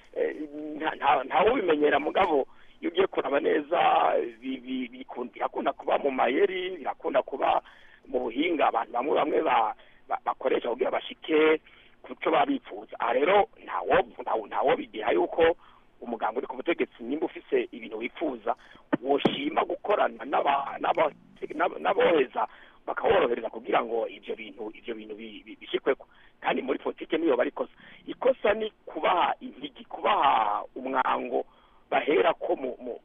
A: ntawe ubimenyera mugabo iyo ugiye kuraba neza birakunda kuba mu mayeri birakunda kuba mu buhinga abantu bamwe bakoresha kugira bashike ku cyo babipfuza aha rero ntawo bideha yuko umugambi uri ku butegetsi nimba ufise ibintu wifuza woshima gukorana n'aboheza bakaworohereza kugira ngo ivyo bintu bishikweko kandi muri politike niyo barikosa ikosa ni kubaha intigi kubaha umwango baherako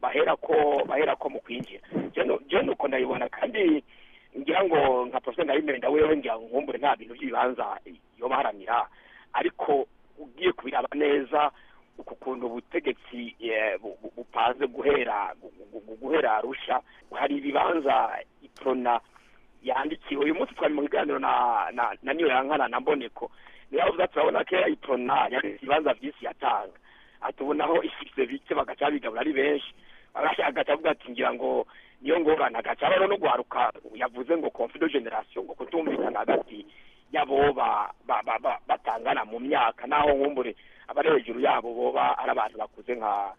A: mu kwinjira je nuko ndayibona kandi ngira ngo nka Professor Ngayimpenda wewe ngira nkumbure nta bintu by'ibibanza yo baharanira ariko ugiye kubiraba neza ukuntu ubutegetsi bupanze guhera Arusha hari ibibanza iprona yandikiwe uyu munsi twari mu biganiro na niyo yankana na Mboneko niyo avuga turabona ko iprona yari ibibanza byinshi yatanga atubonaho ifite bike bagaca bigabura ari benshi agashaka avuga ati ngira ngo niyo ngorana agaca rero no guharuka yavuze ngo conflit de generation ngo kutumvikana hagati yabo batangana mu myaka naho nkumbure abari hejuru yabo boba ari abantu bakuze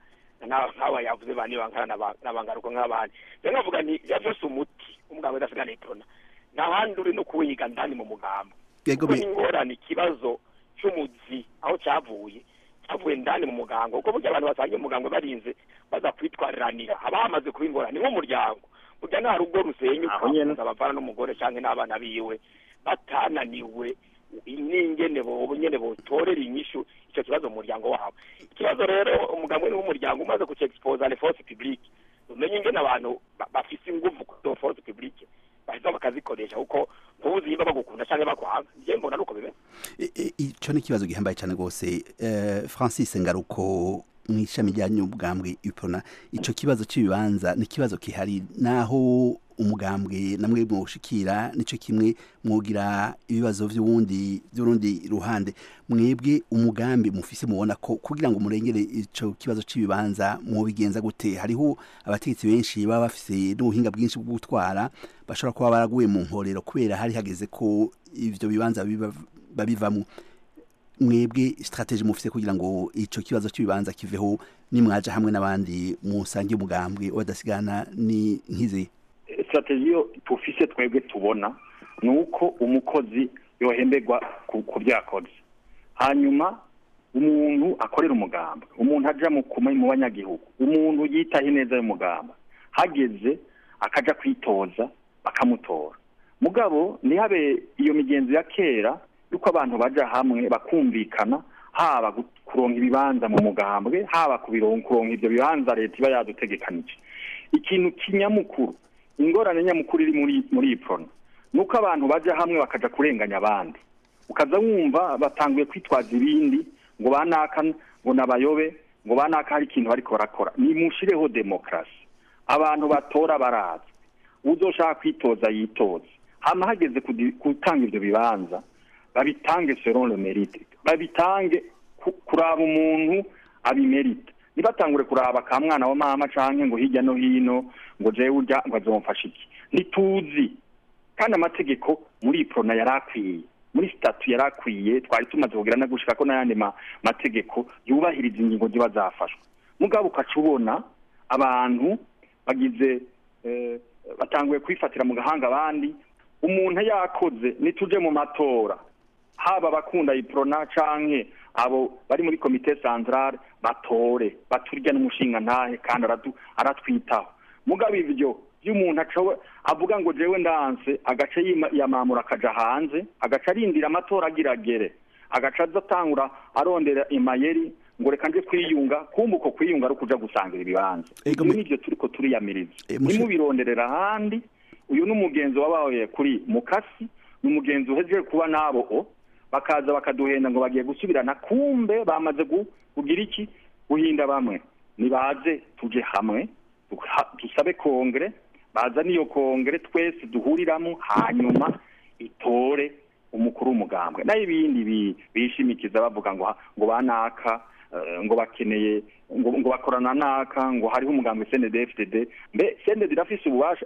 A: nk'aba yavuze bani bankana n'abangaruko nk'abandi rero navuga nti byose umuti umugabo udasigana iprona n'ahandi uri no kuwiga ndani mu mugambo kuko ingorane ikibazo cy'umuzi aho cyavuye ndani mu mugango uko burya abantu basangiye umugango barinze baza kwitwariranira haba hamaze kuba ingorane nk'umuryango burya nta rugo rusenyuka abavana n'umugore cyangwa n'abana biwe batananiwe n'ingene nyene botorera inyishu icyo kibazo mu muryango wabo ikibazo rero umugambi w'umuryango umaze kucexpose les forces publiques umenye ingene abantu bafise ingufu ku forces publiques bahita bakazikoresha kuko ntuzimba bagukunda cyangwa bakwanga nje mbona nuko bibe
U: ico ni kibazo gihambaye cyane gose Francis Ngaruko mwishami rya nyubwambwe ipona ico kibazo cy'ibibanza ni kibazo kihari naho umugambwe namwe mushikira nico kimwe mwogira ibibazo vy'urundi ruhande mwebwe umugambi mufise mubona ko kugira ngo murengere ico kibazo cy'ibibanza mwobigenza gute hariho abategetsi benshi baba bafise n'ubuhinga bwinshi bwo gutwara bashobora kuba baraguye mu nkorero kubera hari hageze ko ivyo bibanza babivamwo mwebwe strategie mufise kugira ngo ico kibazo cy'ibibanza kiveho nimwaje hamwe n'abandi musangiye umugambwe wadasigana ni nkize
C: strategie tufise twebwe tubona nuko umukozi yohemberwa ku byakoze hanyuma umuntu akorera umugamba, umuntu aja mu banyagihugu, umuntu yitaho ineza y'umugamba, hageze akaja kwitoza bakamutora. Mugabo ntihabe iyo migenzo ya kera yuko abantu baja hamwe bakumvikana, haba kuronka ibibanza mu mugambwe, haba kuronka ibyo bibanza leta iba yadutegekanije. Ikintu kinyamukuru, ingorane nyamukuru iri muri iprona nuko abantu baja hamwe bakaja kurenganya abandi, ukaza wumva batanguye kwitwaza ibindi ngo banaka ngo nabayobe ngo banaka hari ikintu bariko barakora. Nimushireho demokrasi, abantu batora barazwe, uzoshaka kwitoza yitoza, hama hageze gutanga ibyo bibanza babitange selon le mérite, babitange kuraba umuntu abimerita, nibatangure kuraba ka mwana wa mama canke ngo hirya no hino ngo jewe urya ngo azomfasha iki. Nituzi kandi amategeko muri iprona yarakwiye, muri statut yarakwiye, twari tumaze kugira na gushika ko n'ayandi mategeko yubahiriza ingingo ziba zafashwe. Mugabo ukacubona abantu bagize batanguye kwifatira mu gahanga abandi, umuntu yakoze nituje mu matora, haba bakunda iprona canke abo bari muri komite centrale batore baturya n'umushinga ntahe kandi aratwitaho. Mugabo ivyo y'umuntu avuga ngo jewe ndanse agace yamamura akaja hanze, agaca arindira amatora agiragere, agaca azatangura arondera imayeri ngo reka nje kwiyunga, kumva uko kwiyunga ari kuja gusangira ibibanza. Nivyo turiko turiyamiriza, nimubironderera ahandi. Uyu n'umugenzo wabaye kuri Mukasi, n'umugenzo uhejeje kuba nabo bakaza bakaduhenda ngo bagiye gusubirana, kumbe bamaze kugira iki, guhinda bamwe. Nibaze tuje hamwe dusabe kongere, baza niyo kongere twese duhuriramo, hanyuma itore umukuru w'umugambwe. Nayo ibindi bishimikiza bavuga ngo banaka ngo bakeneye ngo bakorana naka ngo hariho umugambwe CNDD-FDD. Mbe CNDD irafise ububasha?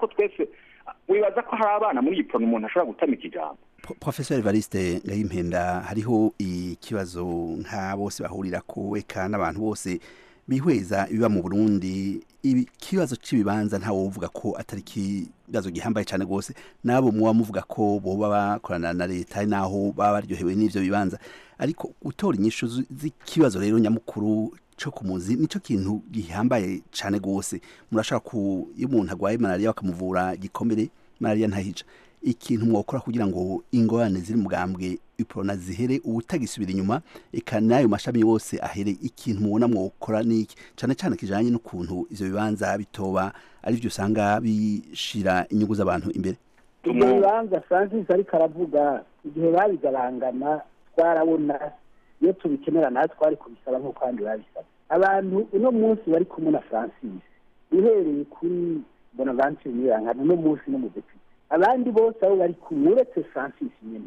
C: Wibaza ko hari abana muri iyi prona umuntu ashobora gutamika ijambo?
U: Professor Evariste Ngayimpenda, hariho ikibazo nka bose bahurira ko eka n'abantu bose bihweza ibiba mu Burundi, ikibazo c'ibibanza ntawo uvuga ko atari kibazo gihambaye cyane gose, nabo muba muvuga ko boba bakorana na leta naho baba baryohewe n'ivyo bibanza, ariko gutora inyishu z'ikibazo rero nyamukuru cyo kumuzi nico kintu gihambaye cyane gose. Murashaka iyo umuntu agwaye malaria bakamuvura gikomere, malaria ntahija, ikintu mwokora kugira ngo ingorane ziri mugambwe iprona zihere ubutagisubira inyuma, eka nayo mashami yose ahere, ikintu mubona mwokora niki cyane cyane kijanye n'ukuntu ivyo bibanza bitoba ari byo usanga bishira inyungu z'abantu imbere?
V: Ibyo bibanza Francis ariko aravuga igihe babigarangana twarabona iyo tubikenera natwe twari kubisaba nk'uko kandi babisaba. Abantu uno munsi bari kumwe na Francis uhereye kuri Bonaventure Nyirankana uno munsi no mu deputy, abandi bose abo bari kumwe uretse Francis nyene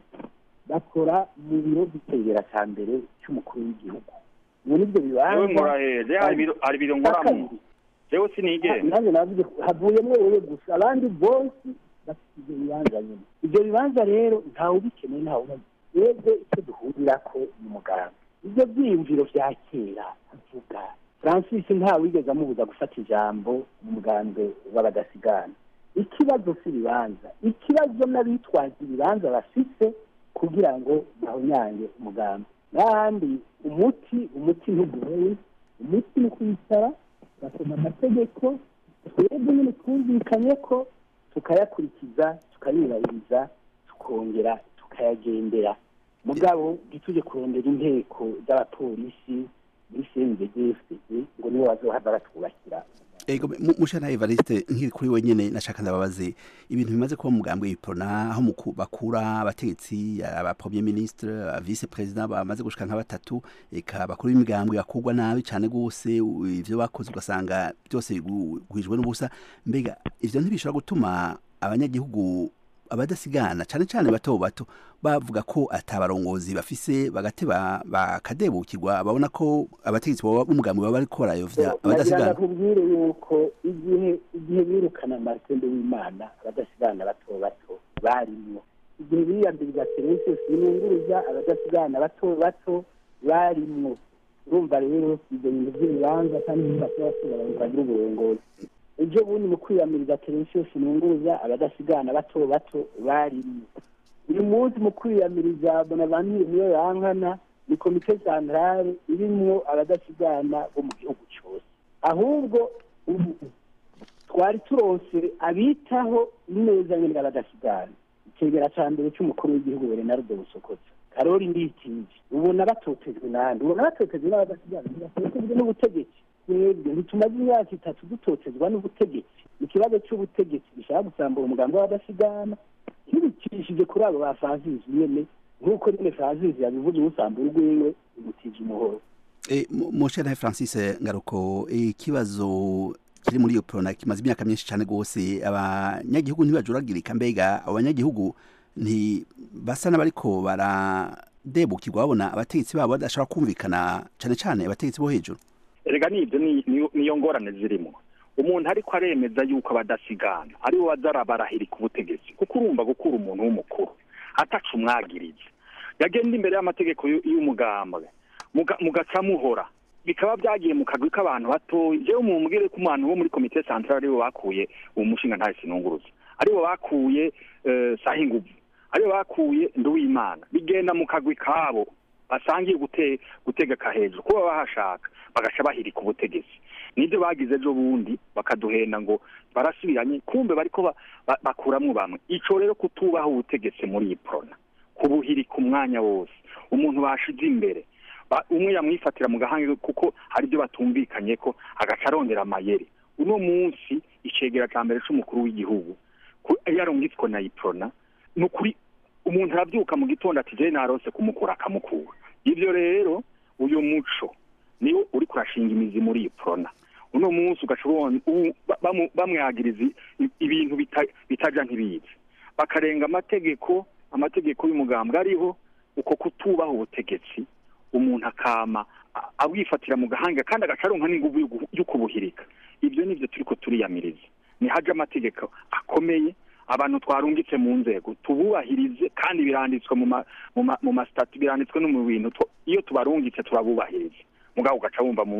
V: bakora mu biro by'itegera cya mbere cy'umukuru w'igihugu. Muri ibyo bibanza
C: hari biro nkoramo jewe sinigere
V: nanjye navuze havuyemo wewe gusa, abandi bose bafite ibyo bibanza nyine. Ibyo bibanza rero ntawe ubikeneye, ntawe ubazi. Yego icyo duhurira ko mu muganga ibyo byiyumviro vya kera avuga Francis ntawe wigeze amubuza gufata ijambo mu mugambwe w'abadasigana. Ikibazo cy'ibibanza, ikibazo n'abitwaza ibibanza bafise kugira ngo bahonyange umugambi. N'ahandi umuti ntugoye, umuti ni kwicara basoma amategeko, twebwe nyine twumvikanye ko tukayakurikiza, tukayubahiriza, tukongera tukayagendera. Mugabo ntituje kurondera inteko z'abapolisi muri CNDD-FDD ngo nibo bazohava batwubakira.
U: Ego mushana Evariste, nkiri kuri wenyene nashaka ndababaze ibintu bimaze kuba mugambwe iprona aho bakura abategetsi aba premier ministre vice president bamaze gushika nka batatu, eka bakuru b'imigambwe yakugwa nabi cyane gose, ivyo bakoze ugasanga byose guhijwe n'ubusa. Mbega ivyo ntibishobora gutuma abanyagihugu abadasigana cyane cyane bato bavuga ko atabarongozi bafise, bagateba bakadebukirwa, babona ko abategetsi b'umugambi baba ariko barayovya abadasigana?
V: Nakubwire yuko igihe birukana Martin w'Imana abadasigana bato barimo, igihe biyambiriza Terence Sinunguruza abadasigana bato barimo. Urumva rero ibyo bintu by'ibibanza kandi basaba bagira uburongozi. Ejo bundi mu kwiyamiriza Terence Sinunguruza abadasigana bato barimo. Uyu munsi mu kwiyamiriza Bonaventure Nyirankana ni komite santrale irimwo abadasigana bo mu gihugu cyose ahubwo ubu twari turonse abitaho neza nyine abadasigana icegera ca mbere c'umukuru w'igihugu Bernardo Busokoza Karori Nditije ubona batotejwe nande ubona batotejwe n'abadasigana batotejwe n'ubutegetsi twebwe ntitumaze imyaka 3 dutotezwa n'ubutegetsi ikibazo c'ubutegetsi gishaka gusambura umugambi w'abadasigana ntibicishije kuri abo bafazizi nyene nk'uko nyine fazizi yabivuze usambura urwiwe imutije umuhoro
U: Monshere Francis Ngaruko ikibazo kiri muri iyo prona kimaze imyaka myinshi cyane gose abanyagihugu ntibajuragirika mbega abanyagihugu nti basa n'abariko baradebukirwa babona abategetsi babo badashobora kumvikana cyane cyane abategetsi bo hejuru
C: erega nibyo niyo ngorane zirimo umuntu ariko aremeza yuko abadasigana ari bo bazarabarahirika ubutegetsi kuko urumva gukura umuntu w'umukuru ataca umwagiriza yagenda imbere y'amategeko y'umugambwe mugaca muhora bikaba byagiye mu kagwi k'abantu batoye jewe mumubwire ko umuntu wo muri komite centrale aribo bakuye uwo mushinga nta sinunguruza aribo bakuye Sahinguvu aribo bakuye Nduwimana bigenda mu kagwi kabo basangiye gutegeka hejuru kuba bahashaka bagaca bahirika ubutegetsi nibyo bagize ejo bundi bakaduhenda ngo barasubiranye kumbe bariko bakuramwo bamwe ico rero kutubaho ubutegetsi muri iyi prona kubuhirika umwanya wose umuntu bashize imbere umwe yamwifatira mu gahange kuko hari byo batumvikanye ko agaca arondera amayeri uno munsi icegera ca mbere c'umukuru w'igihugu yarungitswe na iprona nukuri umuntu arabyuka mu gitondo ati je narose kumukura akamukura ivyo rero uyu muco niwo uri kurashinga imizi muri iprona uno munsi ugashobora bamwagiriza ibintu bitaja ntibizi bakarenga amategeko y'umugambwe ariho uko kutubaho ubutegetsi umuntu akama abwifatira mu gahanga kandi agacaronka n'inguvu yo kubuhirika ibyo nivyo turiko turiyamiriza ni haje amategeko akomeye abantu twarungitse mu nzego tububahirize kandi biranditswe mu mastati biranditswe no mu bintu iyo tubarungitse turabubahiriza mugabo ugaca wumva mu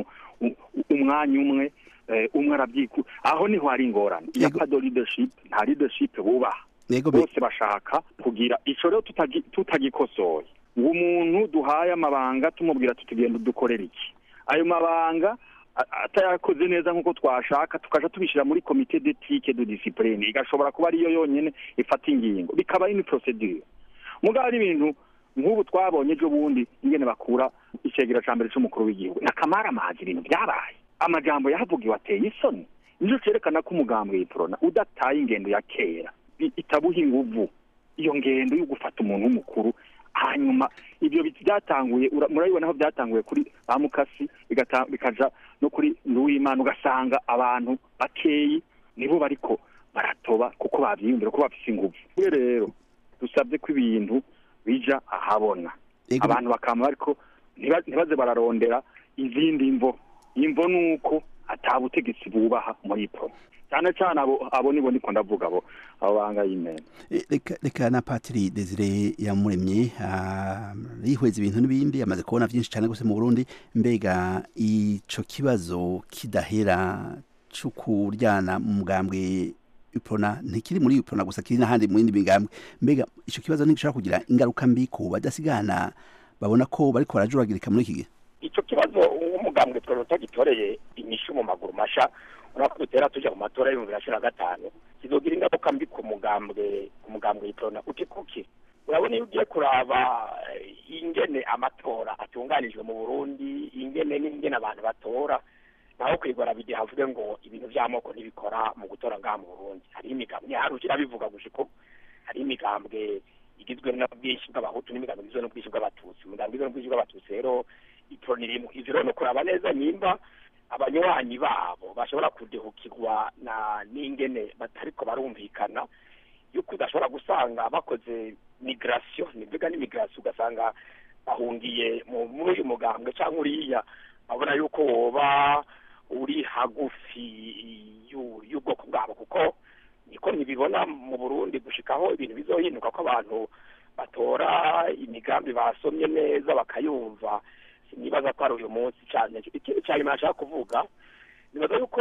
C: umwanya umwe arabyiku aho niho hari ingorane ya pado leadership nta leadership bubaha bose bashaka kugira ico rero tutagikosoye ngo umuntu duhaye amabanga tumubwira tutugenda dukorera iki ayo mabanga atayakoze neza nkuko twashaka tukaja tubishira muri comité d'éthique de discipline igashobora kuba ariyo yonyene ifata ingingo bikaba ini procedure mugabo ari ibintu nk'ubu twabonye ejo bundi ingene bakura icegera ca mbere c'umukuru w'igihugu nakamara amazi ibintu byabaye amajambo yahavugiwe ateye isoni nico cerekana ko umugambwe y'iprona udataye ingendo ya kera itabuha inguvu iyo ngendo yo gufata umuntu w'umukuru hanyuma ibyo byatanguye murabibona aho byatanguye kuri bamukasi bikaja no kuri Nduwimana ugasanga abantu bakeyi nibo bariko baratoba kuko bavyiyumvira ko bafise inguvu rero dusabye ko ibintu bija ahabona abantu bakama bariko ntibaze bararondera izindi imvo nuko atabutegetsi bubaha muri pro cyane cyane abo nibo ndiko ndavuga abo banga y'imene
U: reka na Patri Desire yamuremye yihweza ibintu n'ibindi amaze kubona byinshi cyane gose mu Burundi mbega ico kibazo kidahera cyo kuryana mu mugambwe Iprona ntikiri muri Iprona gusa kiri n'ahandi mu yindi migambwe mbega ico kibazo ntigishaka kugira ingaruka mbi ku badasigana babona ko bariko barajuragirika muri iki gihe
A: ico kibazo umugambwe twari utagitoreye inyishu mu maguru masha urako dutera tuja mu matora y'ibihumbi bibiri na gatanu kizogira ingaruka mbi ku mugambwe Iprona kuki urabona iyo ugiye kuraba ingene amatora atunganijwe mu Burundi ingene abantu batora naho kwigora bidi havuge ngo ibintu by'amoko ntibikora mu gutora ngaha mu Burundi hari imigambwe harukira bivuga gushiko hari imigambwe igizwe n'ubwinshi bw'abahutu n'imigambwe igizwe n'ubwinshi bw'abatutsi imigambwe igizwe n'ubwinshi bw'abatutsi rero Iprona irimo ivyo rero no kuraba neza nyimba abanywanyi babo bashobora kudehukirwa n'ingene batariko barumvikana yuko udashobora gusanga bakoze migration nivuga n'imigration ugasanga bahungiye muri uyu mugambwe cyangwa uriya babona yuko woba uri hagufi y'ubwoko bwabo kuko niko nibibona mu Burundi gushikaho ibintu bizohinduka ko abantu batora imigambi basomye neza bakayumva nibaza ko ari uyu munsi cyane ikintu cyane nashaka kuvuga nibaza yuko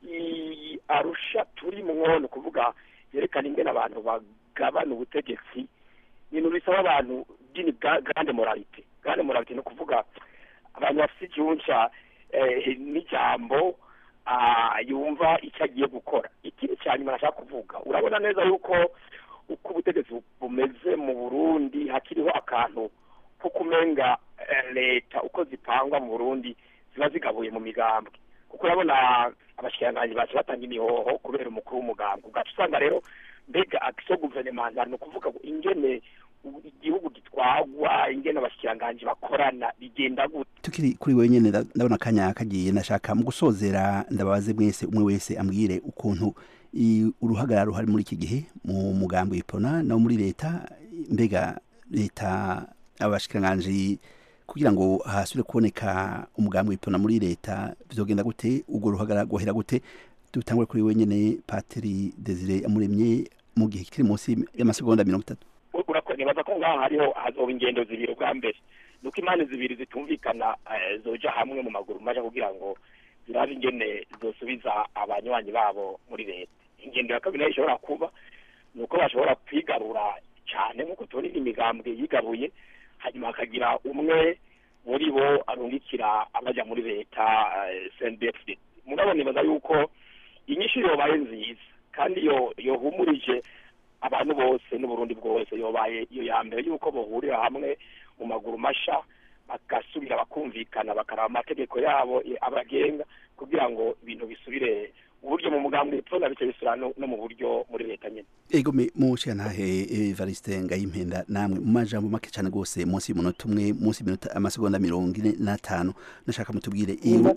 A: Arusha turi mu nkono kuvuga yerekana ingene abantu bagabana ubutegetsi ibintu bisaba abantu dini grande moralité kandi murabiti no kuvuga abantu bafite ijunja n'ijambo yumva icyo agiye gukora. Ikindi cyane nyuma nashaka kuvuga, urabona neza yuko uko ubutegetsi bumeze mu Burundi hakiriho akantu ko kumenga leta uko zipangwa mu Burundi ziba zigabuye mu migambwe, kuko urabona abashikiranganji baje batanga imihoho kubera umukuru w'umugambwe, ugaca usanga rero mbega action gouvernementale no kuvuga ingene igihugu gitwagwa, ingene abashikiranganji bakorana bigenda gute.
U: Tukiri kuri wewe nyene ndabona kanya kagiye, nashaka mu gusozera ndababaze mwese umwe wese ambwire ukuntu uruhagarara ruhari muri iki gihe mu mugambo w'Iprona no muri leta, mbega leta abashikiranganji kugira ngo hasubire kuboneka umugambi w'Iprona muri leta bizogenda gute, ubwo ruhagarara gohera gute? Dutangwe kuri wewe nyene Patiri Desire Yamuremye mu gihe kiri munsi y'amasegonda 30.
A: Nibaza ko ngaha hariho hazoba ingendo zibiri. Bwa mbere nuko imana zibiri zitumvikana zoja hamwe mu maguru maja kugira ngo zirabe ingene zosubiza abanywanyi babo muri leta. Ingendo ya kabiri ishobora kuba nuko bashobora kwigarura cyane nkuko tubona imigambwe yigabuye, hanyuma hakagira umwe muri bo arungikira abaja muri leta CNDD-FDD. Murabona nibaza yuko inyishu yobaye nziza kandi yohumurije abantu bose n'Uburundi bwose, yobaye iyo ya mbere yuko bohurira hamwe mu maguru masha bagasubira bakumvikana bakaraba amategeko yabo abagenga kugira ngo ibintu bisubire uburyo mu mugambi w'Iprona bice bisura no mu buryo muri leta nyene.
U: Ego mu shantahe Evariste Ngayimpenda, namwe mu majambo make cyane gose munsi y'umunota umwe, munsi y'minota amasegonda 45 nashaka mutubwire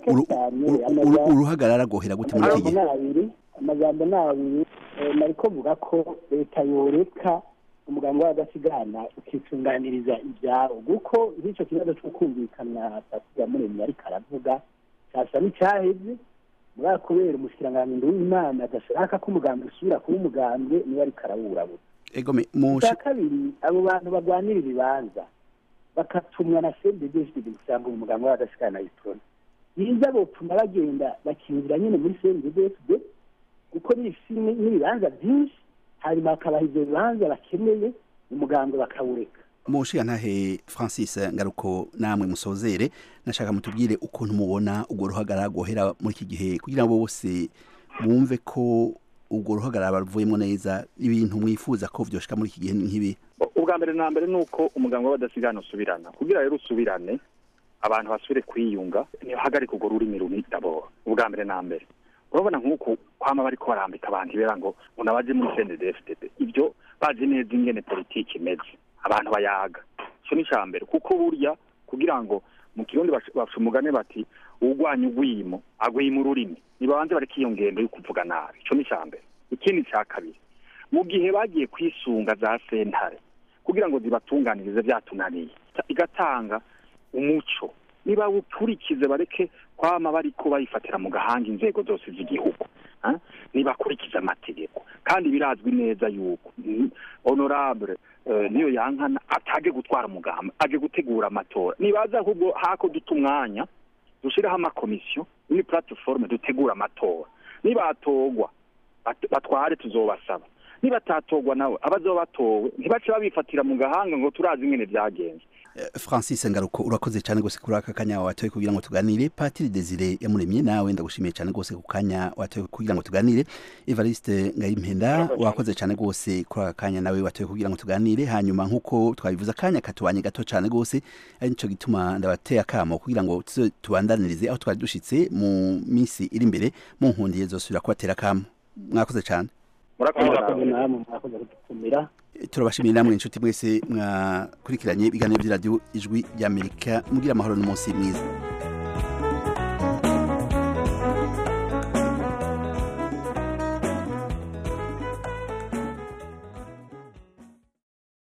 U: uruhagarara gohera gute muri iki gihe?
V: Amajambo nabiri nariko vuga ko leta yoreka umugambi w'agasigana ukitunganiriza ibyaro, kuko icyo kibazo cyo kumvikana Patiri Yamuremye ariko aravuga cyasa n'icyaheze muri kubera umushikiranganji w'Imana adashaka ko umugambi usubira kuba umugambi niwe ariko arawurabura.
U: Ego mu
V: kabiri abo bantu bagwanira ibibanza bakatumwa na CNDD-FDD gusanga umugambi w'agasigana Iprona, yiza bopfuma bagenda bakinjira nyine muri CNDD-FDD kuko n'ibibanza byinshi, hanyuma hakabaha ibyo bibanza bakeneye umuganga bakawureka.
U: Mushiyantahe Francis Ngaruko, namwe musozere nashaka mutubwire ukuntu mubona ubwo ruhagarara gohera muri iki gihe kugira ngo bose bumve ko ubwo ruhagarara baruvuyemo neza, ibintu mwifuza ko vyoshika muri iki gihe nk'ibi.
C: Ubwa mbere na mbere nuko umuganga w'abadasigana usubirana, kugira rero usubirane abantu basubire kwiyunga niyo hagarika ubwo rurimi runitabo. Ubwa mbere na mbere urabona nk'uko kwama bariko barambika abantu ibera ngo unabaje muri CNDD-FDD, ibyo bazi neza ingene politiki imeze, abantu bayaga. Cyo ni cyambere kuko burya kugira ngo mu Kirundi bafite umugane bati ugwanya ugwimo agwima ururimi, nibabanze bari kiyongendo yo kuvuga nabi. Cyo ni cyambere. Ikindi cya kabiri, mu gihe bagiye kwisunga za sentare kugira ngo zibatunganirize byatunaniye, igatanga umuco niba ukurikize bareke kwama bariko bayifatira mu gahanga inzego zose z'igihugu, nibakurikiza amategeko kandi birazwi neza yuko honorable niyo yankana atage gutwara umugamba aje gutegura amatora. Nibaza ahubwo hako dutumwanya dushiraho amakomisiyo ni platform dutegura amatora, nibatogwa batware tuzobasaba, nibatatogwa nawe abazo batowe ntibace babifatira mu gahanga ngo turazi ingene byagenze.
U: Francis Ngaruko, urakoze cyane gose kuri aka kanya watoye kugira ngo tuganire. Patiri Desire Yamuremye, nawe ndagushimiye cyane gose ku kanya watoye kugira ngo tuganire. Evariste Ngayimpenda, wakoze cyane gose kuri aka kanya nawe watoye kugira ngo tuganire. Hanyuma nkuko twabivuza kanya katubanye gato cyane gose, ari nico gituma ndabateye akamo kugira ngo tubandanirize aho twari dushitse mu minsi iri imbere mu nkundiye zosubira kubatera akamo. Mwakoze cyane.
V: Murakoze namwe, mwakoze kudutumira.
U: Turabashimiye namwe inshuti mwese mwakurikiranye ibiganiro by'iradio Ijwi ry'Amerika. Mugira amahoro n'umunsi mwiza.